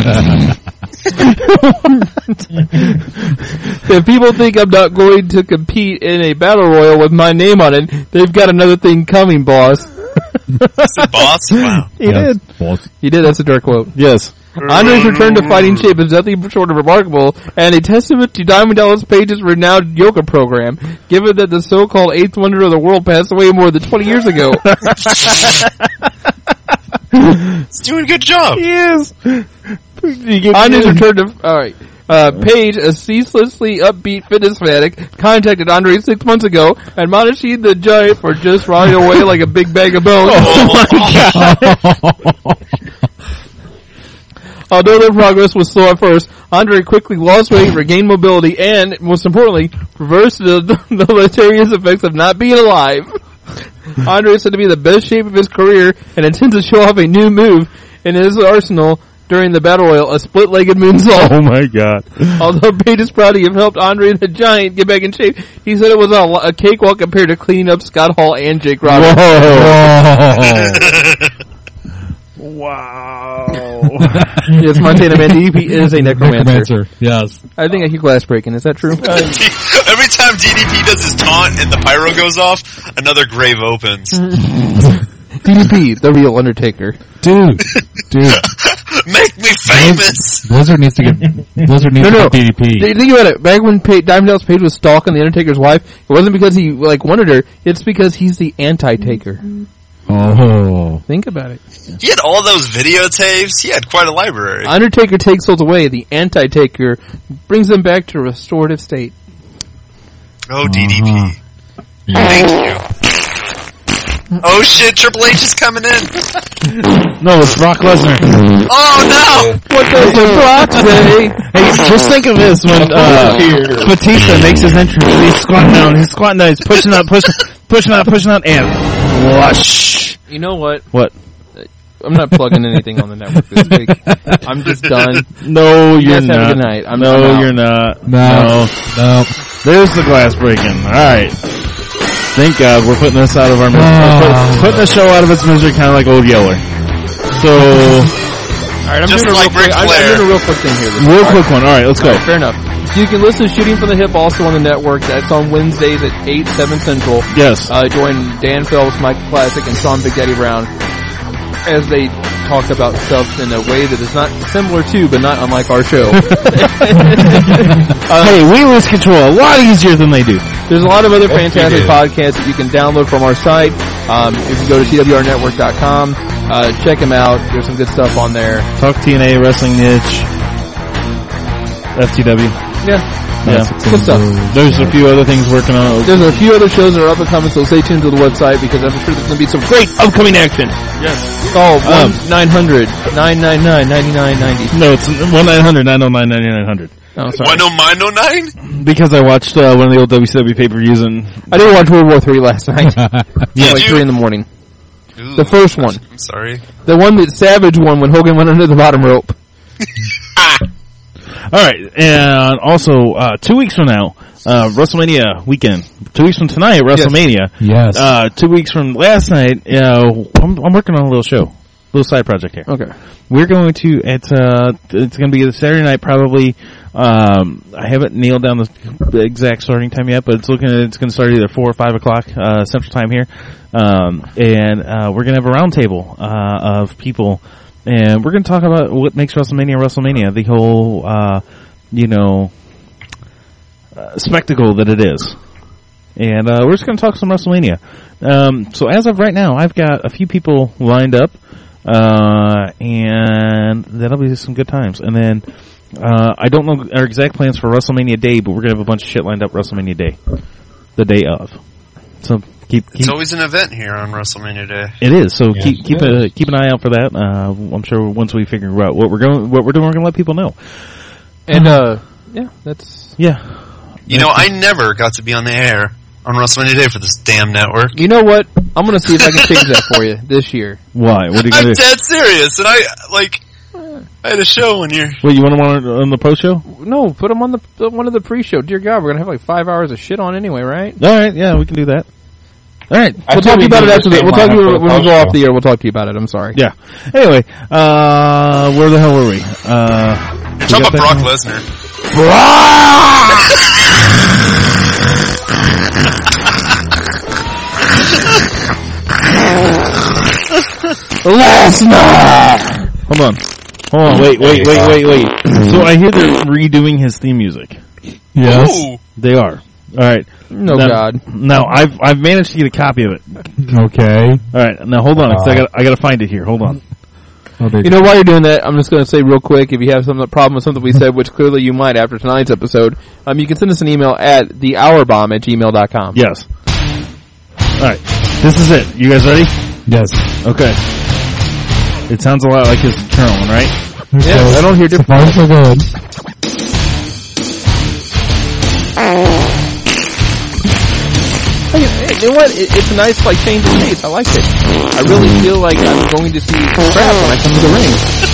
S2: If people think I'm not going to compete in a Battle Royal with my name on it, they've got another thing coming, boss.
S5: The boss? Wow.
S1: He
S3: Yes,
S1: did.
S3: boss.
S2: He did, that's a direct quote.
S1: Yes.
S2: Andre's return to fighting shape is nothing short of remarkable, and a testament to Diamond Dallas Page's renowned yoga program, given that the so-called eighth wonder of the world passed away more than twenty years ago.
S5: It's doing a good job.
S1: He is.
S2: Andre's return to, alright. Uh, Paige, a ceaselessly upbeat fitness fanatic, contacted Andre six months ago, admonishing the Giant for just riding away like a big bag of bones.
S1: Oh my god.
S2: Although their progress was slow at first, Andre quickly lost weight, regained mobility, and, most importantly, reversed the, the deleterious effects of not being alive. Andre is said to be in the best shape of his career and intends to show off a new move in his arsenal during the Battle Royal, a split-legged moonsault.
S1: Oh my god.
S2: Although Page is proud to have helped Andre the Giant get back in shape, he said it was a, a cakewalk compared to cleaning up Scott Hall and Jake Roberts.
S1: Wow.
S2: Yes, Montana Man D D P is a necromancer.
S3: Necromancer. Yes.
S2: I think I hear glass breaking. Is that true?
S5: Every time D D P does his taunt and the pyro goes off, another grave opens.
S2: D D P, the real Undertaker.
S3: Dude. Dude.
S5: Make me famous!
S3: Blizzard needs to get, Blizzard needs
S2: No, no.
S3: to get D D P.
S2: Th- Think about it. Back when pa- Diamond Dallas Page was stalking the Undertaker's wife, it wasn't because he like wanted her. It's because he's the anti-taker.
S3: Oh.
S2: Think about it.
S5: He had all those videotapes. He had quite a library.
S2: Undertaker takes souls away. The anti-taker brings them back to a restorative state.
S5: Oh, D D P.
S3: Uh-huh.
S5: Thank you. Oh shit, Triple H is coming in.
S1: No, it's Brock Lesnar.
S5: Oh no!
S2: What does the Brock say?
S1: Hey, just think of this when uh, Batista makes his entrance. He's squatting down. He's squatting down. He's pushing up, pushing, pushing out, pushing out, and whoosh.
S2: You know what?
S1: What?
S2: I'm not plugging anything on the network this week. I'm just done.
S1: No,
S2: You
S1: you're
S2: guys have a
S1: not.
S2: good night. I'm-
S1: no,
S2: I'm out.
S1: you're not.
S3: No. No.
S1: There's the glass breaking. All right. Thank God we're putting this out of our misery.
S3: Oh.
S1: Put, putting the show out of its misery, kind of like Old Yeller. So,
S2: Alright, I'm
S5: Just
S2: doing a
S5: like
S2: real quick,
S5: Ric
S2: I'm, I'm
S5: Flair.
S2: doing a real quick thing here. This
S1: real
S2: week.
S1: quick one. All right, let's go.
S2: Fair enough. You can listen to Shooting from the Hip also on the network. That's on Wednesdays at eight, seven Central.
S1: Yes.
S2: Uh, join Dan Phelps, Mike Classic, and Sean Big Daddy Brown as they talk about stuff in a way that is not similar to, but not unlike our show. uh,
S1: Hey, we lose control a lot easier than they do.
S2: There's a lot of other
S6: Yes, we
S2: fantastic
S6: do.
S2: podcasts that you can download from our site. Um, if you go to T W R network dot com, uh, check them out. There's some good stuff on there.
S1: Talk T N A, Wrestling Niche, F T W.
S2: Yeah,
S1: Yeah.
S2: good stuff.
S1: There's a few other things working on.
S2: There's a few other shows that are up and coming, so stay tuned to the website because I'm sure there's going to be some great upcoming action.
S1: Yes.
S2: Call
S1: Um,
S2: one nine hundred nine nine nine ninety-nine ninety.
S1: No, it's one nine hundred nine oh nine ninety-nine hundred.
S2: Oh, sorry.
S5: one oh nine oh nine?
S1: Because I watched uh, one of the old W C W pay-per-views and
S2: I didn't watch World War Three last night.
S5: Did
S2: like
S5: you?
S2: three in the morning.
S5: Ooh,
S2: The first one.
S5: I'm sorry.
S2: The one that Savage won when Hogan went under the bottom rope.
S1: all right, and also uh, two weeks from now, uh, WrestleMania weekend. Two weeks from tonight, WrestleMania.
S3: Yes.
S1: Uh, two weeks from last night, uh, I'm, I'm working on a little show, little side project here.
S2: Okay.
S1: We're going to it's uh it's going to be the Saturday night probably. Um, I haven't nailed down the, the exact starting time yet, but it's looking at, it's going to start either four or five o'clock uh, Central Time here, um, and uh, we're going to have a roundtable uh, of people, and we're going to talk about what makes WrestleMania WrestleMania. The whole uh, you know uh, spectacle that it is. And uh, we're just going to talk some WrestleMania. Um, so as of right now, I've got a few people lined up, uh, and that'll be some good times. And then uh, I don't know our exact plans for WrestleMania Day, but we're going to have a bunch of shit lined up WrestleMania Day, the day of. So keep, keep
S5: It's always an event here on WrestleMania Day.
S1: It is. So
S6: Yes,
S1: keep keep
S6: it
S1: a,
S6: is.
S1: keep an eye out for that. Uh, I'm sure once we figure out what we're going, what we're doing, we're going to let people know.
S2: And uh, yeah, that's
S1: Yeah.
S5: You know, I never got to be on the air on WrestleMania Day for this damn network.
S2: you know what? I'm gonna see if I can change that for you this year.
S1: Why? What are you
S5: I'm
S1: going to do?
S5: dead serious, and I, like, I had a show one year.
S1: What, you want them on, on the post show?
S2: No, put them on the uh, one of the pre-show. Dear God, we're gonna have like five hours of shit on anyway, right?
S1: All right. Yeah, we can do that. All right.
S6: I
S2: We'll
S6: think
S2: talk to
S6: we
S2: you about
S6: do
S2: it
S6: the
S2: after the.
S6: same
S2: We'll talk to
S6: lineup
S2: you
S6: for the
S2: when we go
S6: post
S2: off the air. We'll talk to you about it. I'm sorry.
S1: Yeah. Anyway, uh, where the hell were we? Uh, we
S5: Talk
S1: got
S5: about
S1: that
S5: Brock
S1: one?
S5: Lesnar.
S1: Lesnar! Hold on. Hold on. Wait, wait, wait, wait, wait. So I hear they're redoing his theme music.
S3: Yes.
S5: Ooh.
S1: They are. All right.
S2: No
S1: now,
S2: God.
S1: Now I've I've managed to get a copy of it.
S3: Okay.
S1: All right. Now hold on. 'cause I got I got to find it here. Hold on.
S3: Oh, they-
S2: You know, while you're doing that, I'm just going to say real quick, if you have some problem with something we said, which clearly you might after tonight's episode, um, you can send us an email at the hour bomb at gmail dot com.
S1: Yes. All right. This is it. You guys ready?
S3: yes.
S1: Okay. It sounds a lot like his current one, right?
S2: Yeah, I don't hear
S3: So
S2: different.
S3: far, so good.
S2: Hey, hey, you know what? It, it's a nice, like, change of pace. I like it. I really feel like I'm going to see crap when I come to the ring.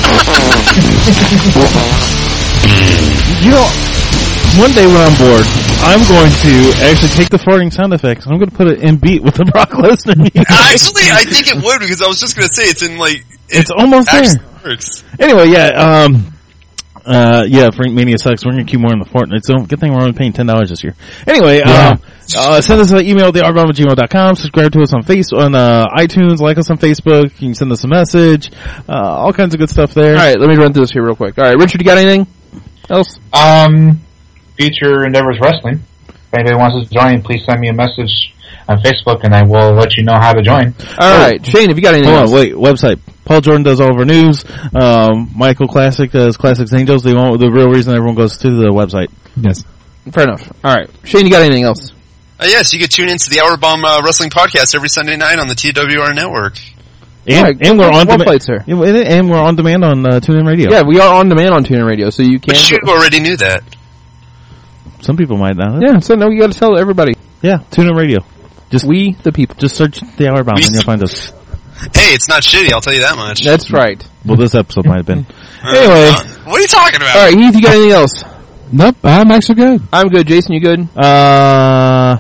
S1: You know, one day when I'm bored, I'm going to actually take the farting sound effects and I'm going to put it in beat with the Brock Lesnar music.
S5: Actually, I think it would, because I was just going to say it's in, like, it
S1: It's almost
S5: actually
S1: there.
S5: works.
S1: Anyway, yeah, um, uh, yeah, Frank Mania sucks. We're going to keep more in the Fortnite. So good thing we're only paying ten dollars this year. Anyway,
S3: Yeah.
S1: uh, uh, send us an email at the r bomb at gmail dot com. Subscribe to us on face, on, uh, iTunes, like us on Facebook. You can send us a message, uh, all kinds of good stuff there.
S2: All right, let me run through this here real quick. All right, Richard, you got anything else?
S6: Um, Future Endeavors Wrestling. If anybody wants to join, please send me a message on Facebook and I will let you know how to join.
S2: All right, Shane, have you got anything
S1: Hold
S2: else?
S1: on, wait, website. Paul Jordan does all of our news. Um, Michael Classic does Classics Angels. They want, the real reason everyone goes to the website.
S3: Yes.
S2: Fair enough. All right, Shane, you got anything else?
S5: Uh, yes, you can tune into the Hour Bomb uh, Wrestling Podcast every Sunday night on the T W R Network.
S1: And,
S2: All right,
S1: and we're on
S2: one
S1: demand.
S2: plate, sir.
S1: And we're on demand on uh, TuneIn Radio.
S2: Yeah, we are on demand on TuneIn Radio, so you can.
S5: But you already knew that.
S1: Some people might not.
S2: Yeah, so no, you got to tell everybody.
S1: Yeah, TuneIn Radio. Just
S2: We, the people.
S1: just search the Hour Bomb
S5: We-
S1: and you'll find us.
S5: Hey, it's not shitty, I'll tell you that much.
S2: That's right.
S1: Well, this episode might have been.
S5: Uh,
S1: Anyway.
S5: uh, what are you talking about?
S2: All right, Heath, you got anything else?
S3: Nope. I'm actually good.
S2: I'm good. Jason, you good?
S1: Uh,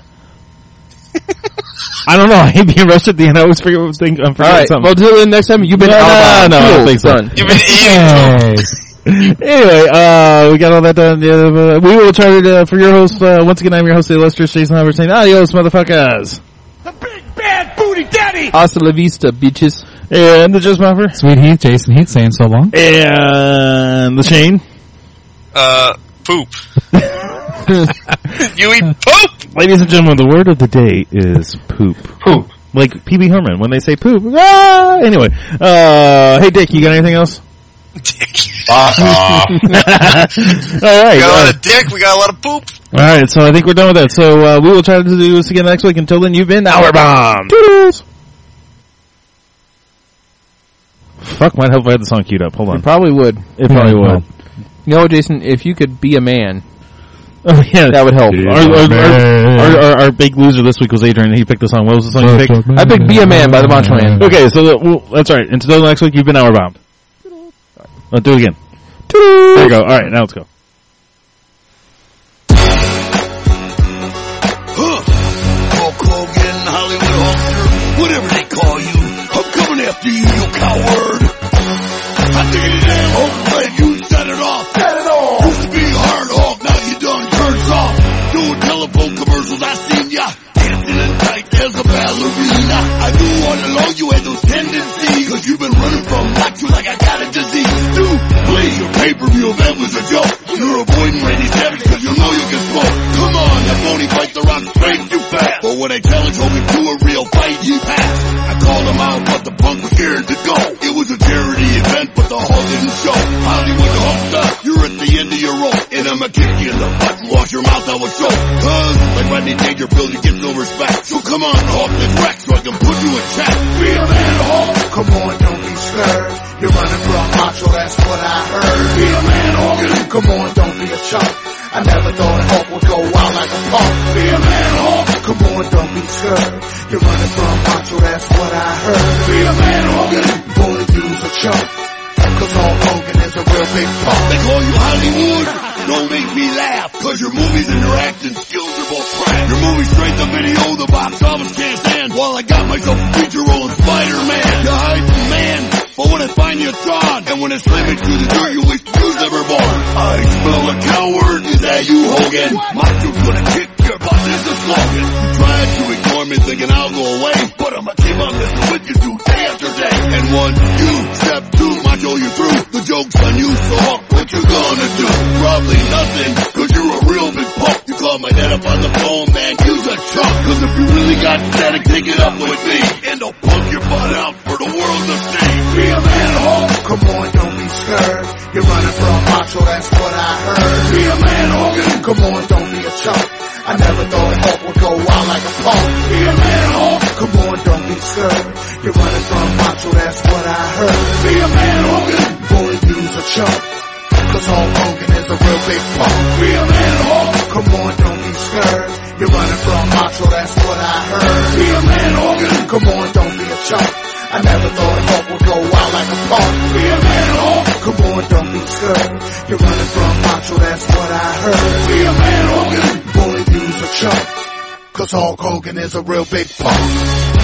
S1: I don't know. I hate being rushed at the end. I always forget. Think, I'm
S2: All
S1: forgetting
S2: right.
S1: something.
S2: Well, till then, next time you've been
S1: No,
S2: out
S1: no,
S2: of
S1: no, I don't think so.
S2: Done.
S5: You've been eating.
S3: Hey.
S1: Anyway, uh, we got all that done. Yeah, uh, we will try to, uh, for your host, uh, once again, I'm your host, the illustrious Jason Hubbard, saying, adios, motherfuckers.
S4: The big bad booty daddy!
S2: Hasta la vista, bitches.
S1: And the Just Muffer.
S3: Sweet Heath, Jason Heath, saying so long.
S1: And the Shane.
S5: Uh, poop. You eat poop!
S1: Ladies and gentlemen, the word of the day is poop.
S6: Poop.
S1: Like P B Herman, when they say poop. Ah! Anyway, uh, hey Dick, you got anything else?
S5: Dick.
S6: Fuck off.
S1: All right.
S5: We got a
S1: uh,
S5: lot of dick, we got a lot of poop.
S1: All right, so I think we're done with that. So uh, we will try to do this again next week. Until then, you've been Hour Bomb. Toodles. Fuck, might help if I had the song queued up. Hold
S2: You
S1: on.
S2: probably would.
S1: It probably
S3: Yeah,
S1: would.
S2: You know what, Jason? If you could be a man,
S1: Oh yeah,
S2: that would help.
S1: Our, our, our, our, our, our big loser this week was Adrian. He picked the song. What was the song you picked?
S2: I picked Be a Man by the Macho Man.
S1: Okay, so the, well, that's right. Until next week, you've been Hour Bomb. Let's do it again. There you go. All right, now let's go.
S8: Hulk Hogan, Hollywood Hulkster, whatever they call you, I'm coming after you, you coward. I think it damn Hulk Hogan, you set it off. Set it off. Used to be hard Hulk, now you done turned soft. Doing telephone commercials, I seen ya. Dancing in tight as a ballerina. I knew all along you had those tendencies, cause you've been running from like you like I got a disease. Dude, please, your pay-per-view event was a joke. You're avoiding Randy Savage cause you know you can smoke. Come on. mouth I would choke. Cause like Rodney Dangerfield, you get no respect. So come on, Hulk this wreck so I can put you in check. Be a man, Hulk. Come on, don't be scared. You're running from macho, that's what I heard. Be a man, Hogan. Come on, don't be a chump. I never thought Hulk would go wild like a punk. Be a man, Hulk. Come on, don't be scared. You're running from macho, that's what I heard. Be a man, Hogan. Bully you's a chump. Cause Hulk Hogan is a real big punk. They call you Hollywood? Don't make me laugh. Cause your movies and your acting skills are both trash. Your movie straight to video, the box office can't stand. While I got myself a feature role in Spider-Man. You hype man, but when I find you, it's gone. And when I slam it through the dirt, you wish you was never born. I smell a coward, is that you, Hogan? Macho's gonna kick your butt, this is slogan. You tried to ignore me thinking I'll go away, but I'ma keep on listening with you do day after day. And once you step two, Macho, you're through. The joke's on you, so Hulk, what you gonna do? Probably nothing, cause you're a real big punk. You call my dad up on the phone, man, you's a chump. Cause if you really got static, take it up with me. And I'll punk your butt out for the world to see. Be a man, Hulk. Come on, don't be scared. You're running from macho, that's what I heard. Be a man, Hogan. Come on, don't be a chump. I never thought Hulk would go wild like a punk. Be a man, Hulk. Come on, don't be scared. You're running from macho, that's what I heard. Be a man, Hogan. Bully you's a chump. Cause Hulk Hogan is a real big punk. Be a man, Hulk. Come on, don't be scared. You're running from macho, that's what I heard. Be a man, Hogan. Come on, don't be a chump. I never thought Hulk would go wild like a punk. Be a man, Hulk. Come on, don't be scared. You're running from macho, that's what I heard. Be a man, Hogan. Bully you's a chump. Cause Hulk Hogan is a real big punk.